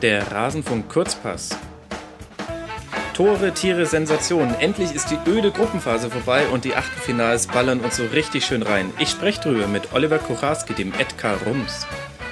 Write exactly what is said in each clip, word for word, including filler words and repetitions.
Der Rasenfunk Kurzpass. Tore, Tiere, Sensationen. Endlich ist die öde Gruppenphase vorbei und die Achtelfinals ballern uns so richtig schön rein. Ich spreche drüber mit Oliver Kucharski, dem Edgar Rums.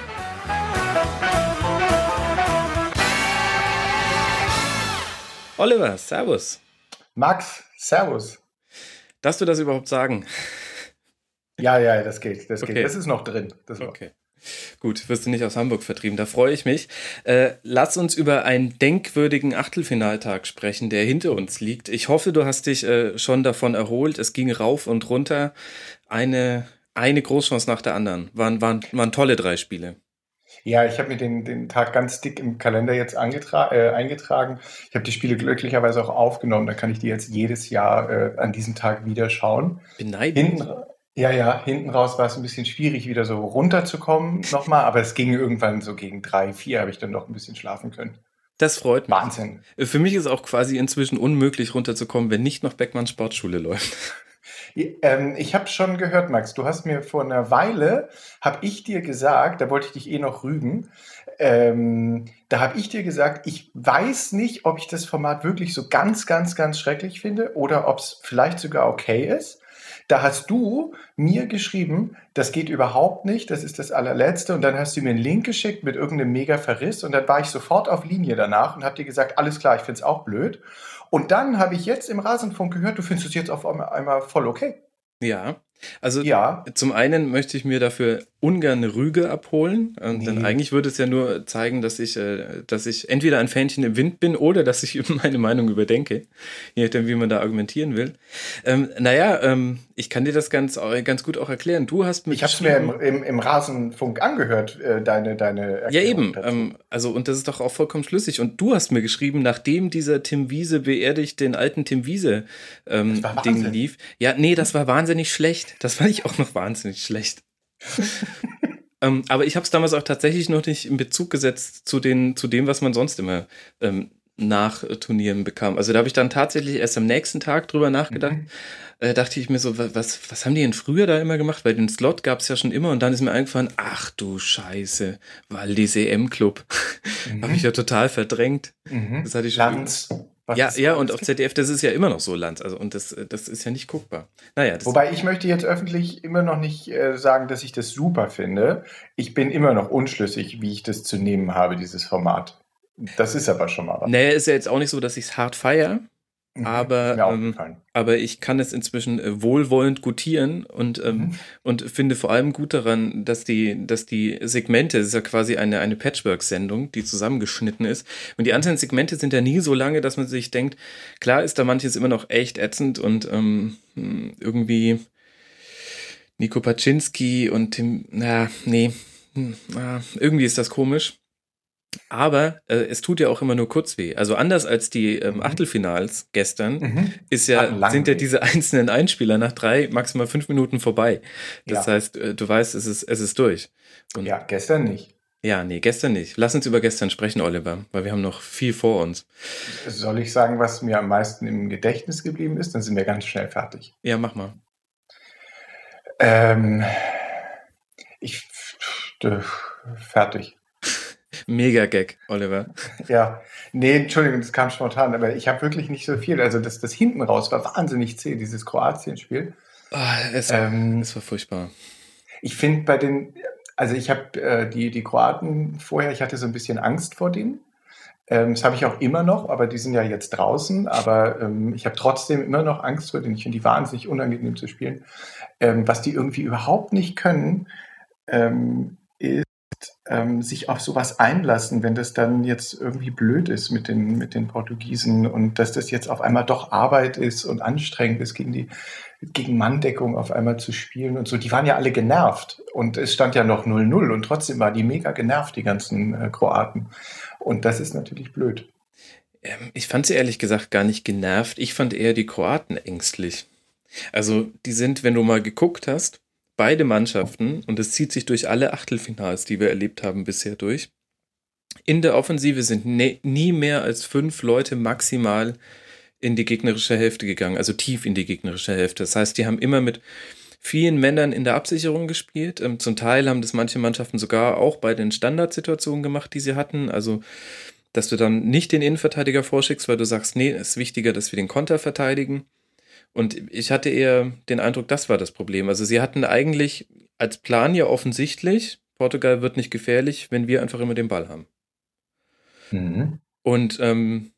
Oliver, servus. Max, servus. Darfst du das überhaupt sagen? Ja, ja, das geht, das Okay. geht. Das ist noch drin. Das noch. Okay. Gut, wirst du nicht aus Hamburg vertrieben, da freue ich mich. Äh, lass uns über einen denkwürdigen Achtelfinaltag sprechen, der hinter uns liegt. Ich hoffe, du hast dich äh, schon davon erholt. Es ging rauf und runter. Eine, eine Großchance nach der anderen. Waren, waren, waren tolle drei Spiele. Ja, ich habe mir den, den Tag ganz dick im Kalender jetzt angetra- äh, eingetragen. Ich habe die Spiele glücklicherweise auch aufgenommen. Dann kann ich die jetzt jedes Jahr äh, an diesem Tag wieder schauen. Beneidend. Hinten, ja, ja, hinten raus war es ein bisschen schwierig, wieder so runterzukommen nochmal. Aber es ging irgendwann so gegen drei, vier, habe ich dann noch ein bisschen schlafen können. Das freut mich. Wahnsinn. Für mich ist auch quasi inzwischen unmöglich runterzukommen, wenn nicht noch Beckmanns Sportschule läuft. Ähm, ich habe schon gehört, Max, du hast mir vor einer Weile, habe ich dir gesagt, da wollte ich dich eh noch rügen, ähm, da habe ich dir gesagt, ich weiß nicht, ob ich das Format wirklich so ganz, ganz, ganz schrecklich finde oder ob es vielleicht sogar okay ist. Da hast du mir geschrieben, das geht überhaupt nicht, das ist das allerletzte. Und dann hast du mir einen Link geschickt mit irgendeinem mega Verriss. Und dann war ich sofort auf Linie danach und habe dir gesagt, alles klar, ich finde es auch blöd. Und dann habe ich jetzt im Rasenfunk gehört, du findest es jetzt auf einmal voll okay. Ja, also Ja, zum einen möchte ich mir dafür ungern eine Rüge abholen, äh, denn nee. eigentlich würde es ja nur zeigen, dass ich, äh, dass ich entweder ein Fähnchen im Wind bin oder dass ich meine Meinung überdenke, je nachdem, wie man da argumentieren will. Ähm, naja, ähm, ich kann dir das ganz, ganz gut auch erklären. Du hast mir Ich habe es mir geschrieben- im, im, im Rasenfunk angehört, äh, deine, deine Ja, Erklärung eben. dazu. Ähm, also, und das ist doch auch vollkommen schlüssig. Und du hast mir geschrieben, nachdem dieser Tim Wiese beerdigt den alten Tim Wiese ähm, Das war Ding Wahnsinn. lief. Ja, nee, das war wahnsinnig schlecht. Das fand ich auch noch wahnsinnig schlecht. ähm, aber ich habe es damals auch tatsächlich noch nicht in Bezug gesetzt zu, den, zu dem, was man sonst immer ähm, nach äh, Turnieren bekam. Also da habe ich dann tatsächlich erst am nächsten Tag drüber nachgedacht. Mhm. Äh, dachte ich mir so, wa- was, was haben die denn früher da immer gemacht? Weil den Slot gab es ja schon immer und dann ist mir eingefallen, ach du Scheiße, Waldis E M-Club. Habe ich ja total verdrängt. Mhm. Das hatte ich schon. Lanz. Was Ja, es ja, alles und auf gibt. Z D F, das ist ja immer noch so Land. Also, und das, das ist ja nicht guckbar. Naja, das Wobei ich möchte jetzt öffentlich immer noch nicht äh, sagen, dass ich das super finde. Ich bin immer noch unschlüssig, wie ich das zu nehmen habe, dieses Format. Das ist aber schon mal was. naja, ist ja jetzt auch nicht so, dass ich es hart feiere. Mhm. Aber, Ist mir ähm, aufgefallen. aber ich kann es inzwischen äh, wohlwollend gutieren und, ähm, Mhm. und finde vor allem gut daran, dass die, dass die Segmente, es ist ja quasi eine, eine Patchwork-Sendung, die zusammengeschnitten ist. Und die einzelnen Segmente sind ja nie so lange, dass man sich denkt, klar ist da manches immer noch echt ätzend und ähm, hm, irgendwie Nico Paczynski und Tim, na, nee, hm, ah, irgendwie ist das komisch. Aber äh, es tut ja auch immer nur kurz weh. Also anders als die ähm, Mhm. Achtelfinals gestern Mhm. ist Hat ja, einen langen sind ja Weg. diese einzelnen Einspieler nach drei, maximal fünf Minuten vorbei. Das Ja. heißt, äh, du weißt, es ist, es ist durch. Und Ja, gestern nicht. ja, nee, gestern nicht. Lass uns über gestern sprechen, Oliver, weil wir haben noch viel vor uns. Soll ich sagen, was mir am meisten im Gedächtnis geblieben ist? Dann sind wir ganz schnell fertig. Ja, mach mal. Ähm, ich äh, fertig. Mega Gag, Oliver. Ja, nee, Entschuldigung, das kam spontan, aber ich habe wirklich nicht so viel. Also das, das hinten raus war wahnsinnig zäh, dieses Kroatien-Spiel. Ah, es, Ähm, es war furchtbar. ich finde bei den, also ich habe äh, die, die Kroaten vorher, ich hatte so ein bisschen Angst vor denen. Ähm, das habe ich auch immer noch, aber die sind ja jetzt draußen. Aber ähm, ich habe trotzdem immer noch Angst vor denen. Ich finde die wahnsinnig unangenehm zu spielen. Ähm, was die irgendwie überhaupt nicht können, ähm, ist ähm, sich auf sowas einlassen, wenn das dann jetzt irgendwie blöd ist mit den, mit den Portugiesen und dass das jetzt auf einmal doch Arbeit ist und anstrengend ist, gegen die gegen Manndeckung auf einmal zu spielen und so. Die waren ja alle genervt und es stand ja noch null null und trotzdem waren die mega genervt, die ganzen äh, Kroaten. Und das ist natürlich blöd. Ähm, ich fand sie ehrlich gesagt gar nicht genervt. Ich fand eher die Kroaten ängstlich. Also, die sind, wenn du mal geguckt hast, beide Mannschaften, und es zieht sich durch alle Achtelfinals, die wir erlebt haben, bisher durch. In der Offensive sind ne, nie mehr als fünf Leute maximal in die gegnerische Hälfte gegangen, also tief in die gegnerische Hälfte. Das heißt, die haben immer mit vielen Männern in der Absicherung gespielt. Ähm, zum Teil haben das manche Mannschaften sogar auch bei den Standardsituationen gemacht, die sie hatten. Also, dass du dann nicht den Innenverteidiger vorschickst, weil du sagst, nee, es ist wichtiger, dass wir den Konter verteidigen. Und ich hatte eher den Eindruck, das war das Problem. Also sie hatten eigentlich als Plan ja offensichtlich, Portugal wird nicht gefährlich, wenn wir einfach immer den Ball haben. Mhm. Und ähm,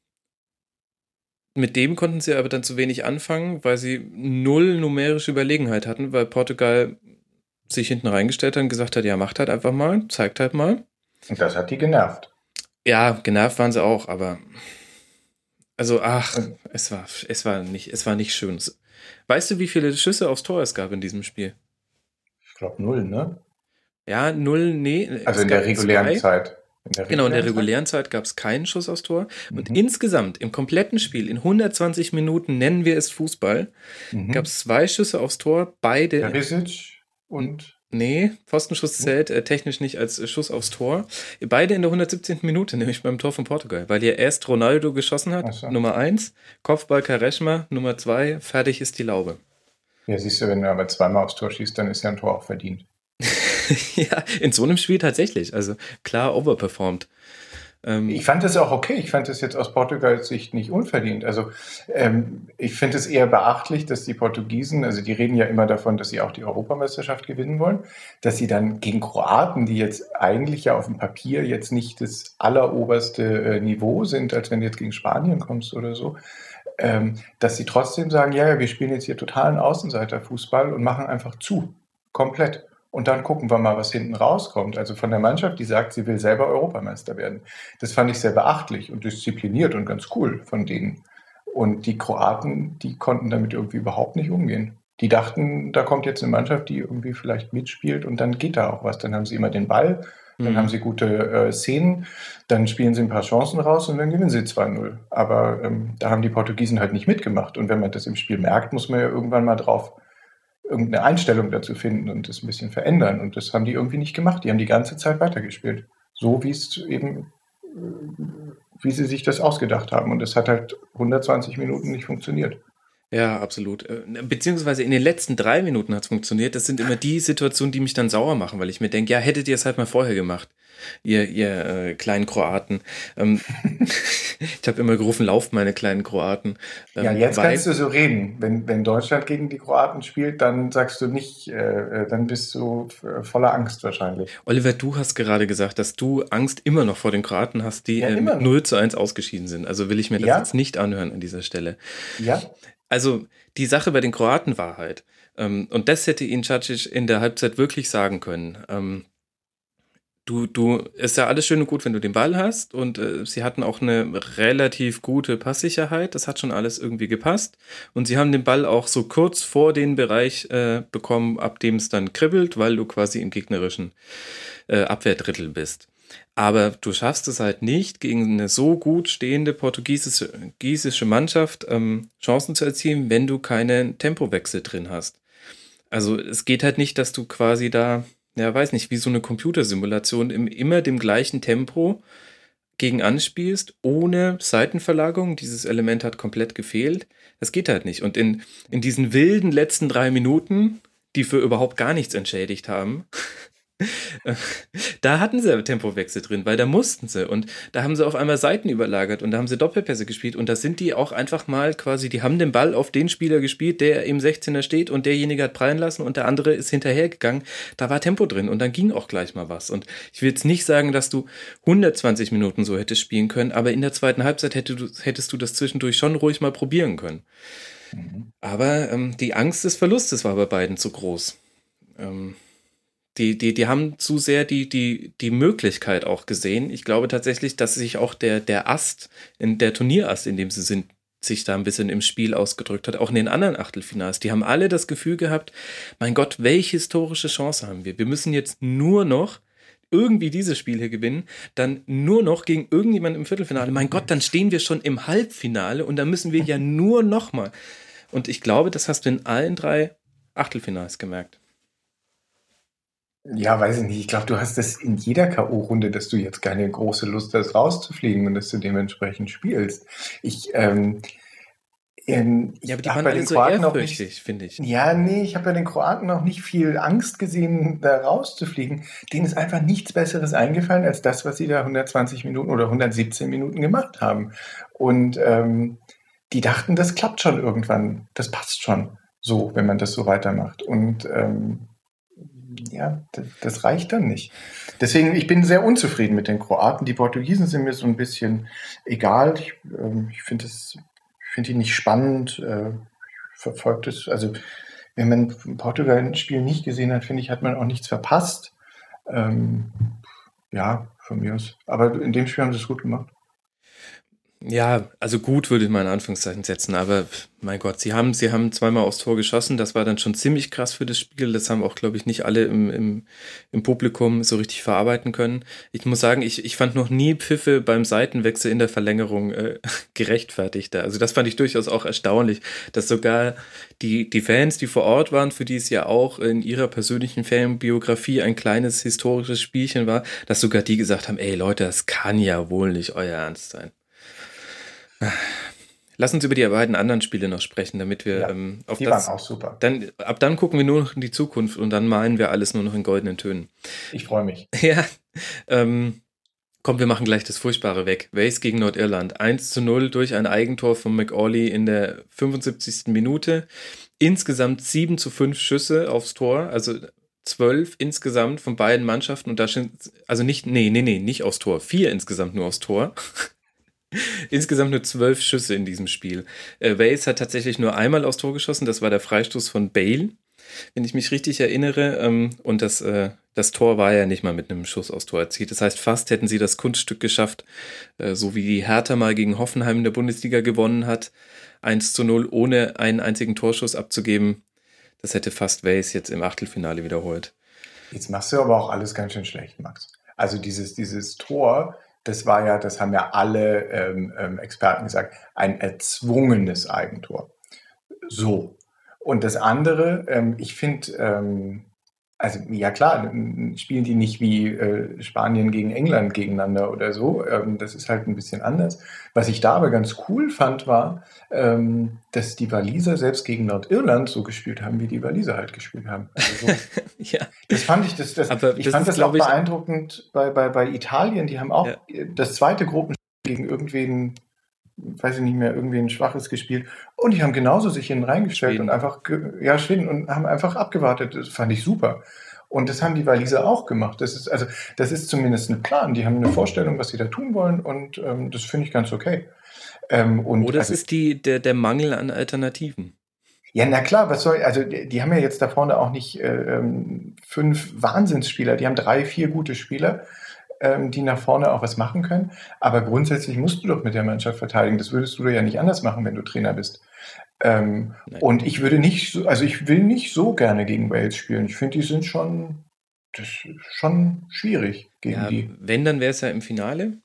mit dem konnten sie aber dann zu wenig anfangen, weil sie null numerische Überlegenheit hatten, weil Portugal sich hinten reingestellt hat und gesagt hat, ja, macht halt einfach mal, zeigt halt mal. Und das hat die genervt. Ja, genervt waren sie auch, aber also ach, Und es war, es war nicht, es war nicht schön. Weißt du, wie viele Schüsse aufs Tor es gab in diesem Spiel? ich glaube null, ne? Ja, null, nee, Also es in der gab regulären zwei. Zeit. In der Genau, in der regulären Zeit? regulären Zeit gab es keinen Schuss aufs Tor. Und Mhm. insgesamt, im kompletten Spiel, in hundertzwanzig Minuten, nennen wir es Fußball, gab Mhm. es zwei Schüsse aufs Tor, beide. Perisic und. Nee, Pfostenschuss zählt äh, technisch nicht als äh, Schuss aufs Tor. Beide in der hundertsiebzehnten Minute, nämlich beim Tor von Portugal, weil hier erst Ronaldo geschossen hat, Ach so. Nummer eins, Kopfball Quaresma, Nummer zwei, fertig ist die Laube. Ja, siehst du, wenn du aber zweimal aufs Tor schießt, dann ist ja ein Tor auch verdient. Ja, in so einem Spiel tatsächlich. Also klar overperformed. Ähm, Ich fand das auch okay. Ich fand das jetzt aus Portugals Sicht nicht unverdient. Also ähm, ich finde es eher beachtlich, dass die Portugiesen, also die reden ja immer davon, dass sie auch die Europameisterschaft gewinnen wollen, dass sie dann gegen Kroaten, die jetzt eigentlich ja auf dem Papier jetzt nicht das alleroberste äh, Niveau sind, als wenn du jetzt gegen Spanien kommst oder so, ähm, dass sie trotzdem sagen, ja, ja, wir spielen jetzt hier totalen Außenseiterfußball und machen einfach zu, komplett. Und dann gucken wir mal, was hinten rauskommt. Also von der Mannschaft, die sagt, sie will selber Europameister werden. Das fand ich sehr beachtlich und diszipliniert und ganz cool von denen. Und die Kroaten, die konnten damit irgendwie überhaupt nicht umgehen. Die dachten, da kommt jetzt eine Mannschaft, die irgendwie vielleicht mitspielt und dann geht da auch was. Dann haben sie immer den Ball, dann Mhm. haben sie gute äh, Szenen, dann spielen sie ein paar Chancen raus und dann gewinnen sie zwei null. Aber ähm, da haben die Portugiesen halt nicht mitgemacht. Und wenn man das im Spiel merkt, muss man ja irgendwann mal drauf irgendeine Einstellung dazu finden und das ein bisschen verändern. Und das haben die irgendwie nicht gemacht. Die haben die ganze Zeit weitergespielt. So wie es eben, wie sie sich das ausgedacht haben. Und es hat halt hundertzwanzig Minuten nicht funktioniert. Ja, absolut. Äh, Beziehungsweise in den letzten drei Minuten hat es funktioniert. Das sind immer die Situationen, die mich dann sauer machen, weil ich mir denke, ja, hättet ihr es halt mal vorher gemacht, ihr, ihr äh, kleinen Kroaten. Ähm, ich habe immer gerufen, lauft meine kleinen Kroaten. Ähm, ja, jetzt weil, kannst du so reden. Wenn, wenn Deutschland gegen die Kroaten spielt, dann sagst du nicht, äh, dann bist du voller Angst wahrscheinlich. Oliver, du hast gerade gesagt, dass du Angst immer noch vor den Kroaten hast, die Ja, äh, immer mit noch. null zu eins ausgeschieden sind. Also will ich mir das Ja. jetzt nicht anhören an dieser Stelle. Ja. Also die Sache bei den Kroaten war halt, ähm, und das hätte ihnen Čačić in der Halbzeit wirklich sagen können, ähm, du, du, ist ja alles schön und gut, wenn du den Ball hast, und äh, sie hatten auch eine relativ gute Passsicherheit, das hat schon alles irgendwie gepasst, und sie haben den Ball auch so kurz vor den Bereich äh, bekommen, ab dem es dann kribbelt, weil du quasi im gegnerischen äh, Abwehrdrittel bist. Aber du schaffst es halt nicht, gegen eine so gut stehende portugiesische, portugiesische Mannschaft ähm, Chancen zu erzielen, wenn du keinen Tempowechsel drin hast. Also es geht halt nicht, dass du quasi da, ja, weiß nicht, wie so eine Computersimulation im immer dem gleichen Tempo gegen anspielst, ohne Seitenverlagerung. Dieses Element hat komplett gefehlt. Das geht halt nicht. Und in, in diesen wilden letzten drei Minuten, die für überhaupt gar nichts entschädigt haben, da hatten sie Tempowechsel drin, weil da mussten sie, und da haben sie auf einmal Seiten überlagert und da haben sie Doppelpässe gespielt, und da sind die auch einfach mal quasi, die haben den Ball auf den Spieler gespielt, der im sechzehner steht, und derjenige hat prallen lassen und der andere ist hinterhergegangen. Da war Tempo drin und dann ging auch gleich mal was. Und ich will jetzt nicht sagen, dass du hundertzwanzig Minuten so hättest spielen können, aber in der zweiten Halbzeit hättest du, hättest du das zwischendurch schon ruhig mal probieren können. Mhm. Aber ähm, die Angst des Verlustes war bei beiden zu groß. Ähm, Die, die, die haben zu sehr die, die, die Möglichkeit auch gesehen. Ich glaube tatsächlich, dass sich auch der, der Ast, in der Turnierast, in dem sie sind, sich da ein bisschen im Spiel ausgedrückt hat, auch in den anderen Achtelfinals. Die haben alle das Gefühl gehabt, mein Gott, welche historische Chance haben wir? Wir müssen jetzt nur noch irgendwie dieses Spiel hier gewinnen, dann nur noch gegen irgendjemanden im Viertelfinale. Mein Gott, dann stehen wir schon im Halbfinale und dann müssen wir ja nur noch mal. Und ich glaube, das hast du in allen drei Achtelfinals gemerkt. Ja, weiß ich nicht. Ich glaube, du hast das in jeder K O-Runde, dass du jetzt keine große Lust hast, rauszufliegen und dass du dementsprechend spielst. Ich, ähm, Ähm, Ja, aber ich die habe waren bei alle den so Kroaten auch nicht, ehrfürchtig, finde ich. ja, nee, ich habe bei den Kroaten auch nicht viel Angst gesehen, da rauszufliegen. Denen ist einfach nichts Besseres eingefallen als das, was sie da hundertzwanzig Minuten oder hundertsiebzehn Minuten gemacht haben. Und ähm, die dachten, das klappt schon irgendwann, das passt schon so, wenn man das so weitermacht. Und ähm, ja, d- das reicht dann nicht. Deswegen, ich bin sehr unzufrieden mit den Kroaten. Die Portugiesen sind mir so ein bisschen egal. Ich, ähm, ich finde es, ich finde die nicht spannend. Äh, verfolgt es. Also, wenn man Portugal ein Spiel nicht gesehen hat, finde ich, hat man auch nichts verpasst. Ähm, ja, von mir aus. Aber in dem Spiel haben sie es gut gemacht. Ja, also gut würde ich mal in Anführungszeichen setzen, aber mein Gott, sie haben, sie haben zweimal aufs Tor geschossen, das war dann schon ziemlich krass für das Spiel, das haben auch, glaube ich, nicht alle im, im, im Publikum so richtig verarbeiten können. Ich muss sagen, ich, ich fand noch nie Pfiffe beim Seitenwechsel in der Verlängerung äh, gerechtfertigter. Also das fand ich durchaus auch erstaunlich, dass sogar die, die Fans, die vor Ort waren, für die es ja auch in ihrer persönlichen Fanbiografie ein kleines historisches Spielchen war, dass sogar die gesagt haben, ey Leute, das kann ja wohl nicht euer Ernst sein. Lass uns über die beiden anderen Spiele noch sprechen, damit wir Ja, ähm, auf die waren das. auch super. Dann, ab dann gucken wir nur noch in die Zukunft und dann malen wir alles nur noch in goldenen Tönen. Ich freue mich. Ja, ähm, komm, wir machen gleich das Furchtbare weg. Wales gegen Nordirland. eins zu null durch ein Eigentor von McAuley in der fünfundsiebzigsten Minute. Insgesamt sieben zu fünf Schüsse aufs Tor, also zwölf insgesamt von beiden Mannschaften. Und da sind, also nicht, nee, nee, nee, nicht aufs Tor. Vier insgesamt nur aufs Tor. Insgesamt nur zwölf Schüsse in diesem Spiel. Äh, Wales hat tatsächlich nur einmal aufs Tor geschossen, das war der Freistoß von Bale, wenn ich mich richtig erinnere. Ähm, und das, äh, das Tor war ja nicht mal mit einem Schuss aufs Tor erzielt. Das heißt, fast hätten sie das Kunststück geschafft, äh, so wie die Hertha mal gegen Hoffenheim in der Bundesliga gewonnen hat, eins zu null, ohne einen einzigen Torschuss abzugeben. Das hätte fast Wales jetzt im Achtelfinale wiederholt. Jetzt machst du aber auch alles ganz schön schlecht, Max. Also dieses, dieses Tor, das war ja, das haben ja alle ähm, ähm, Experten gesagt, ein erzwungenes Eigentor. So. Und das andere, ähm, ich finde, ähm, also ja klar, n- spielen die nicht wie äh, Spanien gegen England gegeneinander oder so. Ähm, das ist halt ein bisschen anders. Was ich da aber ganz cool fand, war, ähm, dass die Waliser selbst gegen Nordirland so gespielt haben, wie die Waliser halt gespielt haben. Also so, Ja, das fand ich, das, das, aber ich das fand ist, das auch glaube ich, beeindruckend bei, bei, bei Italien. Die haben ja, auch äh, das zweite Gruppenspiel gegen irgendwen, weiß ich nicht mehr, irgendwen Schwaches gespielt. Und die haben genauso sich hinten reingestellt und Schweden. einfach, ge- ja, Schweden und haben einfach abgewartet. Das fand ich super. Und das haben die Waliser auch gemacht. Das ist, also, das ist zumindest ein Plan. Die haben eine Vorstellung, was sie da tun wollen. Und ähm, das finde ich ganz okay. Ähm, und Oder es also, ist die, der, der Mangel an Alternativen. ja, na klar, was soll, also die, die haben ja jetzt da vorne auch nicht äh, ähm, fünf Wahnsinnsspieler, die haben drei, vier gute Spieler, ähm, die nach vorne auch was machen können. Aber grundsätzlich musst du doch mit der Mannschaft verteidigen. Das würdest du doch ja nicht anders machen, wenn du Trainer bist. Ähm, Nein. und ich würde nicht so, also ich will nicht so gerne gegen Wales spielen. Ich finde, die sind schon, das ist schon schwierig gegen Ja, die. wenn, dann wäre es ja im Finale.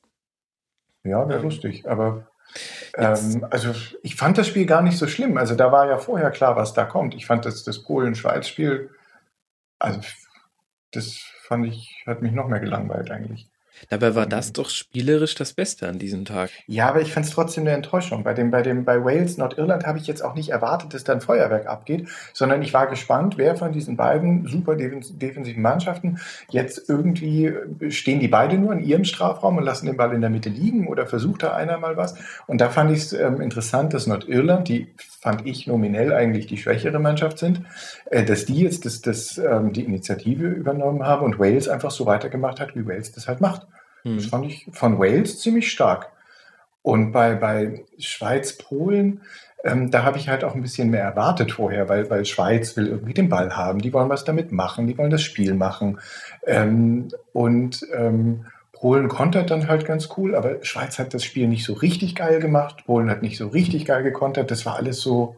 Ja, wäre Ähm, lustig. Aber jetzt, ähm, also ich fand das Spiel gar nicht so schlimm. Also da war ja vorher klar, was da kommt. Ich fand das, das Polen-Schweiz-Spiel, also das fand ich, hat mich noch mehr gelangweilt eigentlich. dabei war das Ähm, doch spielerisch das Beste an diesem Tag. Ja, aber ich fand es trotzdem eine Enttäuschung. Bei dem, bei dem, bei Wales, Nordirland habe ich jetzt auch nicht erwartet, dass da ein Feuerwerk abgeht, sondern ich war gespannt, wer von diesen beiden super defens- defensiven Mannschaften jetzt irgendwie äh, stehen die beide nur in ihrem Strafraum und lassen den Ball in der Mitte liegen oder versucht da einer mal was. Und da fand ich es ähm, interessant, dass Nordirland, die fand ich nominell eigentlich die schwächere Mannschaft sind, äh, dass die jetzt das, das, ähm, die Initiative übernommen haben und Wales einfach so weitergemacht hat, wie Wales das halt macht. Das Hm. fand ich von Wales ziemlich stark. Und bei, bei Schweiz, Polen, ähm, da habe ich halt auch ein bisschen mehr erwartet vorher, weil, weil Schweiz will irgendwie den Ball haben, die wollen was damit machen, die wollen das Spiel machen. Ähm, und ähm, Polen kontert dann halt ganz cool, aber Schweiz hat das Spiel nicht so richtig geil gemacht, Polen hat nicht so richtig geil gekontert, das war alles so,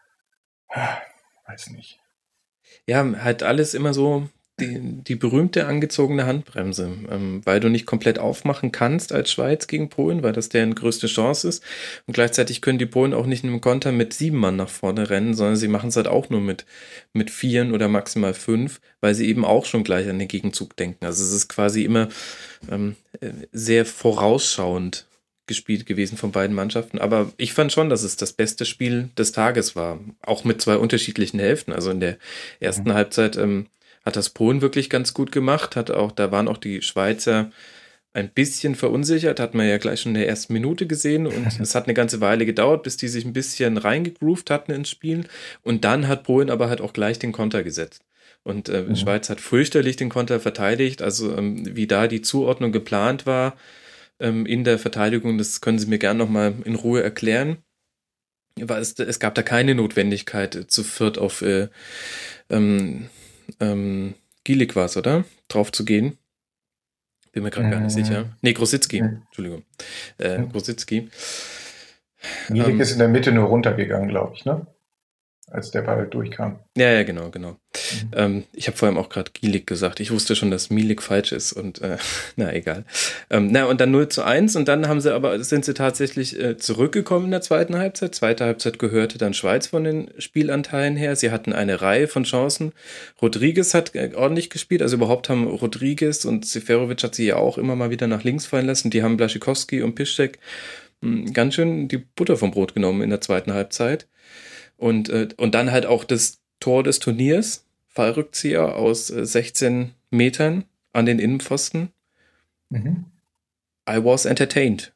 ah, weiß nicht. Ja, halt alles immer so die, die berühmte angezogene Handbremse, ähm, weil du nicht komplett aufmachen kannst als Schweiz gegen Polen, weil das deren größte Chance ist. Und gleichzeitig können die Polen auch nicht in einem Konter mit sieben Mann nach vorne rennen, sondern sie machen es halt auch nur mit, mit vieren oder maximal fünf, weil sie eben auch schon gleich an den Gegenzug denken. Also es ist quasi immer ähm, äh, sehr vorausschauend gespielt gewesen von beiden Mannschaften. Aber ich fand schon, dass es das beste Spiel des Tages war. Auch mit zwei unterschiedlichen Hälften. Also in der ersten mhm. Halbzeit ähm, hat das Polen wirklich ganz gut gemacht. Hat auch, da waren auch die Schweizer ein bisschen verunsichert, hat man ja gleich schon in der ersten Minute gesehen. Und es hat eine ganze Weile gedauert, bis die sich ein bisschen reingegroovt hatten ins Spiel. Und dann hat Polen aber halt auch gleich den Konter gesetzt. Und äh, mhm. Schweiz hat fürchterlich den Konter verteidigt. Also ähm, wie da die Zuordnung geplant war ähm, in der Verteidigung, das können Sie mir gerne nochmal in Ruhe erklären. Weil es, es gab da keine Notwendigkeit, äh, zu viert auf äh, ähm, ähm, Gielik war es, oder? Drauf zu gehen. Bin mir gerade mhm. gar nicht sicher. Nee, Grosicki. Mhm. Entschuldigung. Äh, mhm. Grosicki. Gielik ähm, ist in der Mitte nur runtergegangen, glaube ich, ne? Als der Ball durchkam. Ja, ja, genau, genau. Mhm. Ähm, ich habe vor allem auch gerade Gielik gesagt. Ich wusste schon, dass Milik falsch ist und äh, na, egal. Ähm, na, und dann null zu eins und dann haben sie aber, sind sie tatsächlich äh, zurückgekommen in der zweiten Halbzeit. Zweite Halbzeit gehörte dann Schweiz von den Spielanteilen her. Sie hatten eine Reihe von Chancen. Rodriguez hat äh, ordentlich gespielt, also überhaupt haben Rodriguez und Seferovic hat sie ja auch immer mal wieder nach links fallen lassen. Die haben Blaszczykowski und Piszczek mh, ganz schön die Butter vom Brot genommen in der zweiten Halbzeit. Und, äh, und dann halt auch das Tor des Turniers, Fallrückzieher aus äh, sechzehn Metern an den Innenpfosten. Mhm. I was entertained.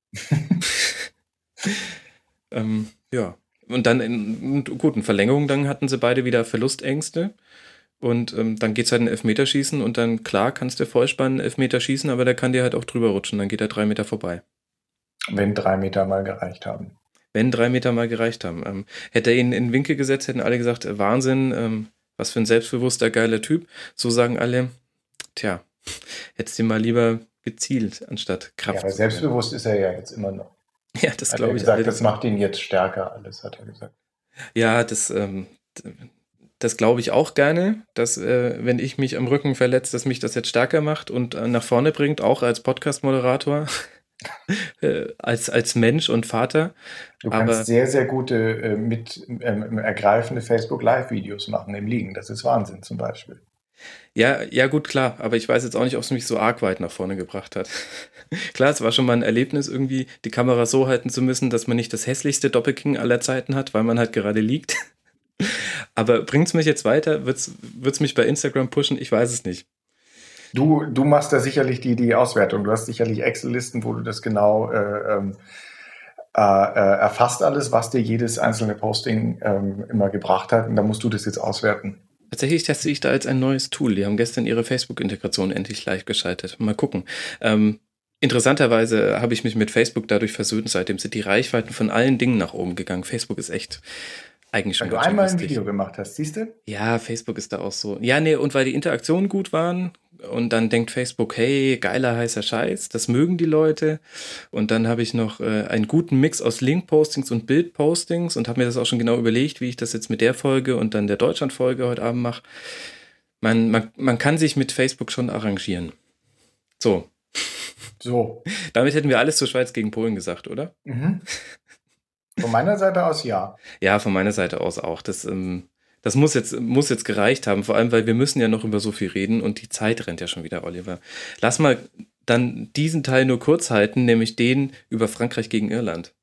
ähm, ja. Und dann in guten Verlängerung, dann hatten sie beide wieder Verlustängste. Und ähm, dann geht's halt in Elfmeterschießen und dann, klar, kannst du Vollspann Elfmeter schießen, aber der kann dir halt auch drüber rutschen, dann geht er drei Meter vorbei. Wenn drei Meter mal gereicht haben. Wenn drei Meter mal gereicht haben. Ähm, hätte er ihn in den Winkel gesetzt, hätten alle gesagt, Wahnsinn, ähm, was für ein selbstbewusster, geiler Typ. So sagen alle, tja, hättest du mal lieber gezielt, anstatt Kraft. Ja, aber selbstbewusst ist er ja jetzt immer noch. Ja, das glaube ich. Gesagt, das macht ihn jetzt stärker, alles, hat er gesagt. Ja, das, ähm, das glaube ich auch gerne, dass, äh, wenn ich mich am Rücken verletze, dass mich das jetzt stärker macht und äh, nach vorne bringt, auch als Podcast-Moderator. als, als Mensch und Vater. Du kannst aber sehr, sehr gute, äh, mit ähm, ergreifende Facebook-Live-Videos machen im Liegen. Das ist Wahnsinn zum Beispiel. Ja, ja gut, klar. Aber ich weiß jetzt auch nicht, ob es mich so arg weit nach vorne gebracht hat. Klar, es war schon mal ein Erlebnis, irgendwie die Kamera so halten zu müssen, dass man nicht das hässlichste Doppelkinn aller Zeiten hat, weil man halt gerade liegt. Aber bringt es mich jetzt weiter? Wird es mich bei Instagram pushen? Ich weiß es nicht. Du, du machst da sicherlich die, die Auswertung. Du hast sicherlich Excel-Listen, wo du das genau äh, äh, äh, erfasst alles, was dir jedes einzelne Posting ähm, immer gebracht hat. Und da musst du das jetzt auswerten. Tatsächlich teste ich da jetzt ein neues Tool. Die haben gestern ihre Facebook-Integration endlich live geschaltet. Mal gucken. Ähm, interessanterweise habe ich mich mit Facebook dadurch versöhnt. Seitdem sind die Reichweiten von allen Dingen nach oben gegangen. Facebook ist echt eigentlich schon. Weil du einmal ein Video gemacht hast, siehst du? Ja, Facebook ist da auch so. Ja, nee, und weil die Interaktionen gut waren und dann denkt Facebook, hey, geiler heißer Scheiß, das mögen die Leute. Und dann habe ich noch äh, einen guten Mix aus Link-Postings und Bild-Postings und habe mir das auch schon genau überlegt, wie ich das jetzt mit der Folge und dann der Deutschland-Folge heute Abend mache. Man, man, man kann sich mit Facebook schon arrangieren. So. So. Damit hätten wir alles zur Schweiz gegen Polen gesagt, oder? Mhm. Von meiner Seite aus ja. Ja, von meiner Seite aus auch. Das, ähm, das muss jetzt, muss jetzt gereicht haben, vor allem, weil wir müssen ja noch über so viel reden und die Zeit rennt ja schon wieder, Oliver. Lass mal dann diesen Teil nur kurz halten, nämlich den über Frankreich gegen Irland.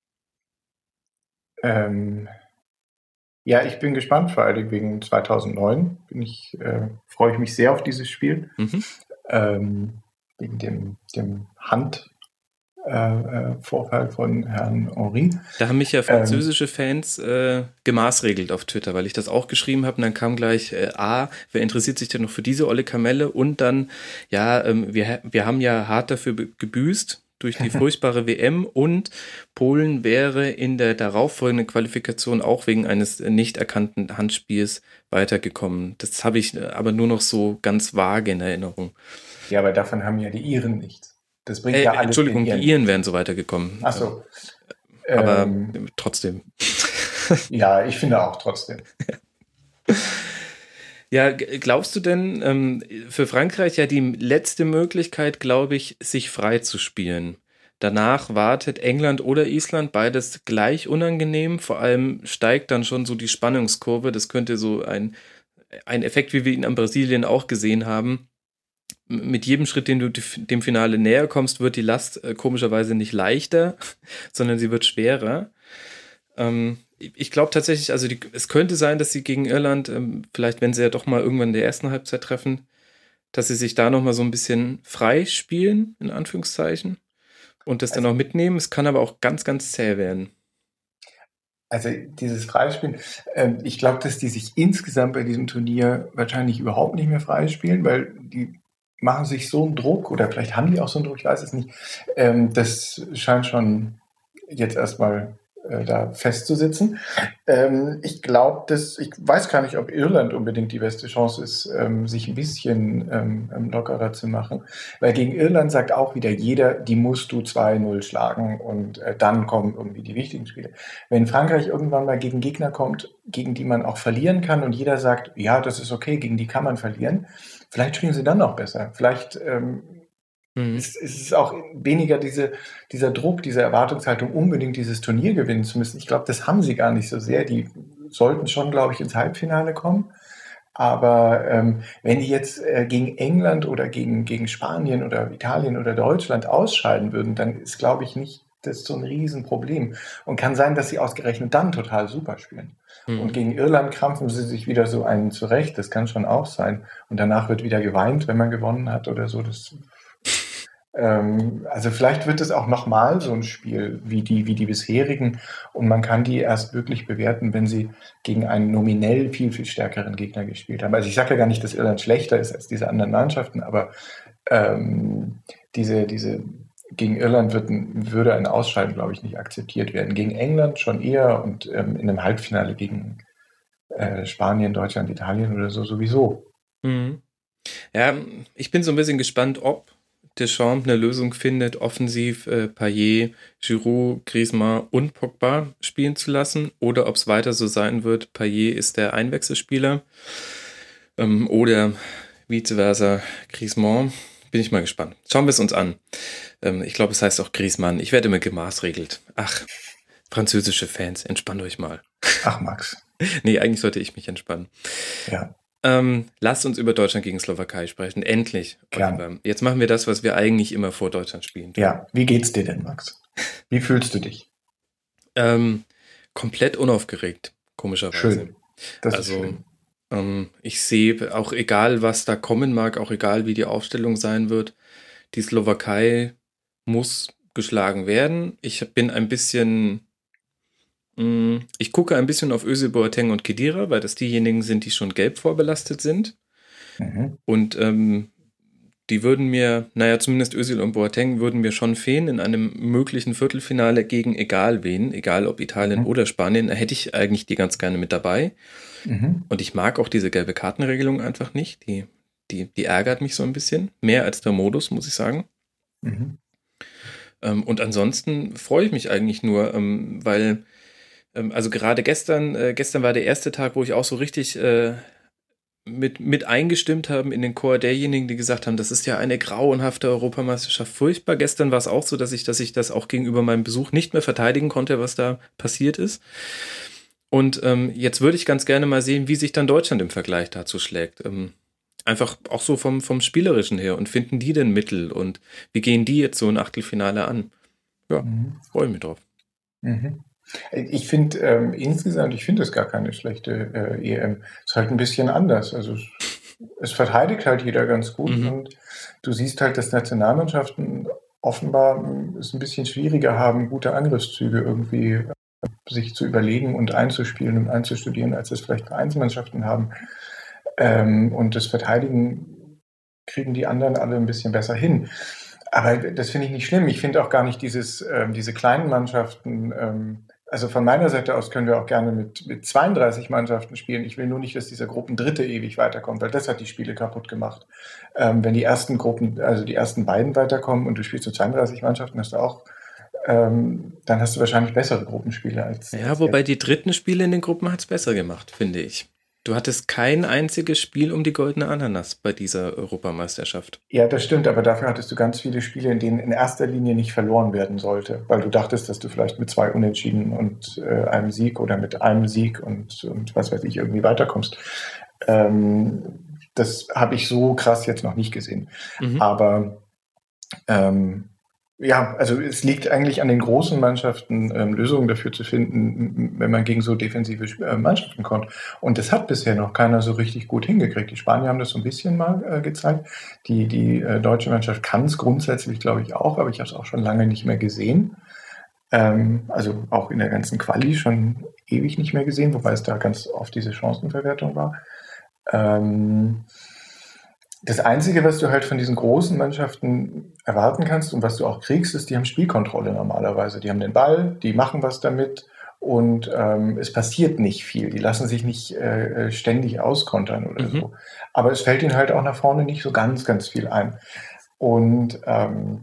Ähm, ja, ich bin gespannt, vor allem wegen zweitausendneun. Bin ich, äh, freue ich mich sehr auf dieses Spiel. Mhm. Ähm, wegen dem, dem Hand. Äh, Vorfall von Herrn Henry. Da haben mich ja französische ähm, Fans äh, gemaßregelt auf Twitter, weil ich das auch geschrieben habe und dann kam gleich äh, A, wer interessiert sich denn noch für diese olle Kamelle und dann, ja, ähm, wir, wir haben ja hart dafür gebüßt durch die furchtbare W M und Polen wäre in der darauffolgenden Qualifikation auch wegen eines nicht erkannten Handspiels weitergekommen. Das habe ich aber nur noch so ganz vage in Erinnerung. Ja, aber davon haben ja die Iren nichts. Das bringt äh, ja alles. Entschuldigung, die Iren wären so weitergekommen. Ach so. Aber ähm, trotzdem. Ja, ich finde auch trotzdem. Ja, glaubst du denn, ähm, für Frankreich ja die letzte Möglichkeit, glaube ich, sich frei zu spielen. Danach wartet England oder Island, beides gleich unangenehm. Vor allem steigt dann schon so die Spannungskurve. Das könnte so ein, ein Effekt, wie wir ihn an Brasilien auch gesehen haben. mit jedem Schritt, den du dem Finale näher kommst, wird die Last äh, komischerweise nicht leichter, sondern sie wird schwerer. Ähm, ich glaube tatsächlich, also die, es könnte sein, dass sie gegen Irland, ähm, vielleicht wenn sie ja doch mal irgendwann in der ersten Halbzeit treffen, dass sie sich da nochmal so ein bisschen frei spielen, in Anführungszeichen, und das dann Also- auch mitnehmen. Es kann aber auch ganz, ganz zäh werden. Also dieses Freispielen, ähm, ich glaube, dass die sich insgesamt bei diesem Turnier wahrscheinlich überhaupt nicht mehr freispielen, weil die machen sich so einen Druck, oder vielleicht haben die auch so einen Druck, ich weiß es nicht. Ähm, das scheint schon jetzt erstmal äh, da festzusitzen. Ähm, ich glaube, dass ich weiß gar nicht, ob Irland unbedingt die beste Chance ist, ähm, sich ein bisschen ähm, ähm, lockerer zu machen. Weil gegen Irland sagt auch wieder jeder, die musst du zwei null schlagen und äh, dann kommen irgendwie die wichtigen Spiele. Wenn Frankreich irgendwann mal gegen Gegner kommt, gegen die man auch verlieren kann und jeder sagt, ja, das ist okay, gegen die kann man verlieren, vielleicht spielen sie dann noch besser. Vielleicht ähm, Mhm. ist, ist es auch weniger diese, dieser Druck, diese Erwartungshaltung, unbedingt dieses Turnier gewinnen zu müssen. Ich glaube, das haben sie gar nicht so sehr. Die sollten schon, glaube ich, ins Halbfinale kommen. Aber ähm, wenn die jetzt äh, gegen England oder gegen, gegen Spanien oder Italien oder Deutschland ausscheiden würden, dann ist, glaube ich, nicht das so ein Riesenproblem. Und kann sein, dass sie ausgerechnet dann total super spielen. Mhm. Und gegen Irland krampfen sie sich wieder so einen zurecht. Das kann schon auch sein. Und danach wird wieder geweint, wenn man gewonnen hat oder so. Das, ähm, also vielleicht wird es auch nochmal so ein Spiel wie die, wie die bisherigen. Und man kann die erst wirklich bewerten, wenn sie gegen einen nominell viel, viel stärkeren Gegner gespielt haben. Also ich sage ja gar nicht, dass Irland schlechter ist als diese anderen Mannschaften, aber ähm, diese, diese gegen Irland wird ein, würde ein Ausscheiden, glaube ich, nicht akzeptiert werden. Gegen England schon eher und ähm, in einem Halbfinale gegen äh, Spanien, Deutschland, Italien oder so sowieso. Mhm. Ja, ich bin so ein bisschen gespannt, ob Deschamps eine Lösung findet, offensiv äh, Payet, Giroud, Griezmann und Pogba spielen zu lassen, oder ob es weiter so sein wird, Payet ist der Einwechselspieler ähm, oder vice versa Griezmann. Bin ich mal gespannt. Schauen wir es uns an. Ähm, ich glaube, es heißt auch Griezmann. Ich werde immer gemaßregelt. Ach, französische Fans, entspannt euch mal. Ach, Max. Nee, eigentlich sollte ich mich entspannen. Ja. Ähm, lasst uns über Deutschland gegen Slowakei sprechen. Endlich. Gern. Oliver. Jetzt machen wir das, was wir eigentlich immer vor Deutschland spielen. Ja, wie geht's dir denn, Max? Wie fühlst du dich? Ähm, komplett unaufgeregt, komischerweise. Schön. Das also, ist schön. Ähm, ich sehe, auch egal, was da kommen mag, auch egal, wie die Aufstellung sein wird, die Slowakei muss geschlagen werden. Ich bin ein bisschen, mh, ich gucke ein bisschen auf Özil, Boateng und Khedira, weil das diejenigen sind, die schon gelb vorbelastet sind. Mhm. Und ähm, die würden mir, naja, zumindest Özil und Boateng würden mir schon fehlen in einem möglichen Viertelfinale gegen egal wen, egal ob Italien Mhm. oder Spanien. Da hätte ich eigentlich die ganz gerne mit dabei. Mhm. Und ich mag auch diese gelbe Kartenregelung einfach nicht. Die, die, die ärgert mich so ein bisschen. Mehr als der Modus, muss ich sagen. Mhm. Ähm, und ansonsten freue ich mich eigentlich nur, ähm, weil, ähm, also gerade gestern, äh, gestern war der erste Tag, wo ich auch so richtig äh, mit, mit eingestimmt haben in den Chor derjenigen, die gesagt haben, das ist ja eine grauenhafte Europameisterschaft, furchtbar. Gestern war es auch so, dass ich, dass ich das auch gegenüber meinem Besuch nicht mehr verteidigen konnte, was da passiert ist. Und ähm, jetzt würde ich ganz gerne mal sehen, wie sich dann Deutschland im Vergleich dazu schlägt. Ähm, einfach auch so vom, vom Spielerischen her. Und finden die denn Mittel? Und wie gehen die jetzt so ein Achtelfinale an? Ja, Mhm. freue ich mich drauf. Mhm. Ich finde ähm, insgesamt, ich finde es gar keine schlechte äh, E M. Es ist halt ein bisschen anders. Also es, es verteidigt halt jeder ganz gut Mhm. und du siehst halt, dass Nationalmannschaften offenbar ähm, es ein bisschen schwieriger haben, gute Angriffszüge irgendwie äh, sich zu überlegen und einzuspielen und einzustudieren, als es vielleicht Vereinsmannschaften haben. Ähm, und das Verteidigen kriegen die anderen alle ein bisschen besser hin. Aber das finde ich nicht schlimm. Ich finde auch gar nicht dieses, ähm, diese kleinen Mannschaften, ähm, also von meiner Seite aus können wir auch gerne mit, mit zweiunddreißig Mannschaften spielen. Ich will nur nicht, dass dieser Gruppendritte ewig weiterkommt, weil das hat die Spiele kaputt gemacht. Ähm, wenn die ersten Gruppen, also die ersten beiden weiterkommen und du spielst mit zweiunddreißig Mannschaften, hast du auch, ähm, dann hast du wahrscheinlich bessere Gruppenspiele als. Ja, als wobei jetzt. die dritten Spiele in den Gruppen hat es besser gemacht, finde ich. Du hattest kein einziges Spiel um die goldene Ananas bei dieser Europameisterschaft. Ja, das stimmt, aber dafür hattest du ganz viele Spiele, in denen in erster Linie nicht verloren werden sollte, weil du dachtest, dass du vielleicht mit zwei Unentschieden und äh, einem Sieg oder mit einem Sieg und, und was weiß ich irgendwie weiterkommst. Ähm, das habe ich so krass jetzt noch nicht gesehen. Mhm. Aber ähm, ja, also es liegt eigentlich an den großen Mannschaften, ähm, Lösungen dafür zu finden, wenn man gegen so defensive äh, Mannschaften kommt. Und das hat bisher noch keiner so richtig gut hingekriegt. Die Spanier haben das so ein bisschen mal äh, gezeigt. Die, die äh, deutsche Mannschaft kann es grundsätzlich, glaube ich, auch, aber ich habe es auch schon lange nicht mehr gesehen. Ähm, also auch in der ganzen Quali schon ewig nicht mehr gesehen, wobei es da ganz oft diese Chancenverwertung war. Ähm, Das Einzige, was du halt von diesen großen Mannschaften erwarten kannst und was du auch kriegst, ist, die haben Spielkontrolle normalerweise. Die haben den Ball, die machen was damit und ähm, es passiert nicht viel. Die lassen sich nicht äh, ständig auskontern oder Mhm. so. Aber es fällt ihnen halt auch nach vorne nicht so ganz, ganz viel ein. Und ähm,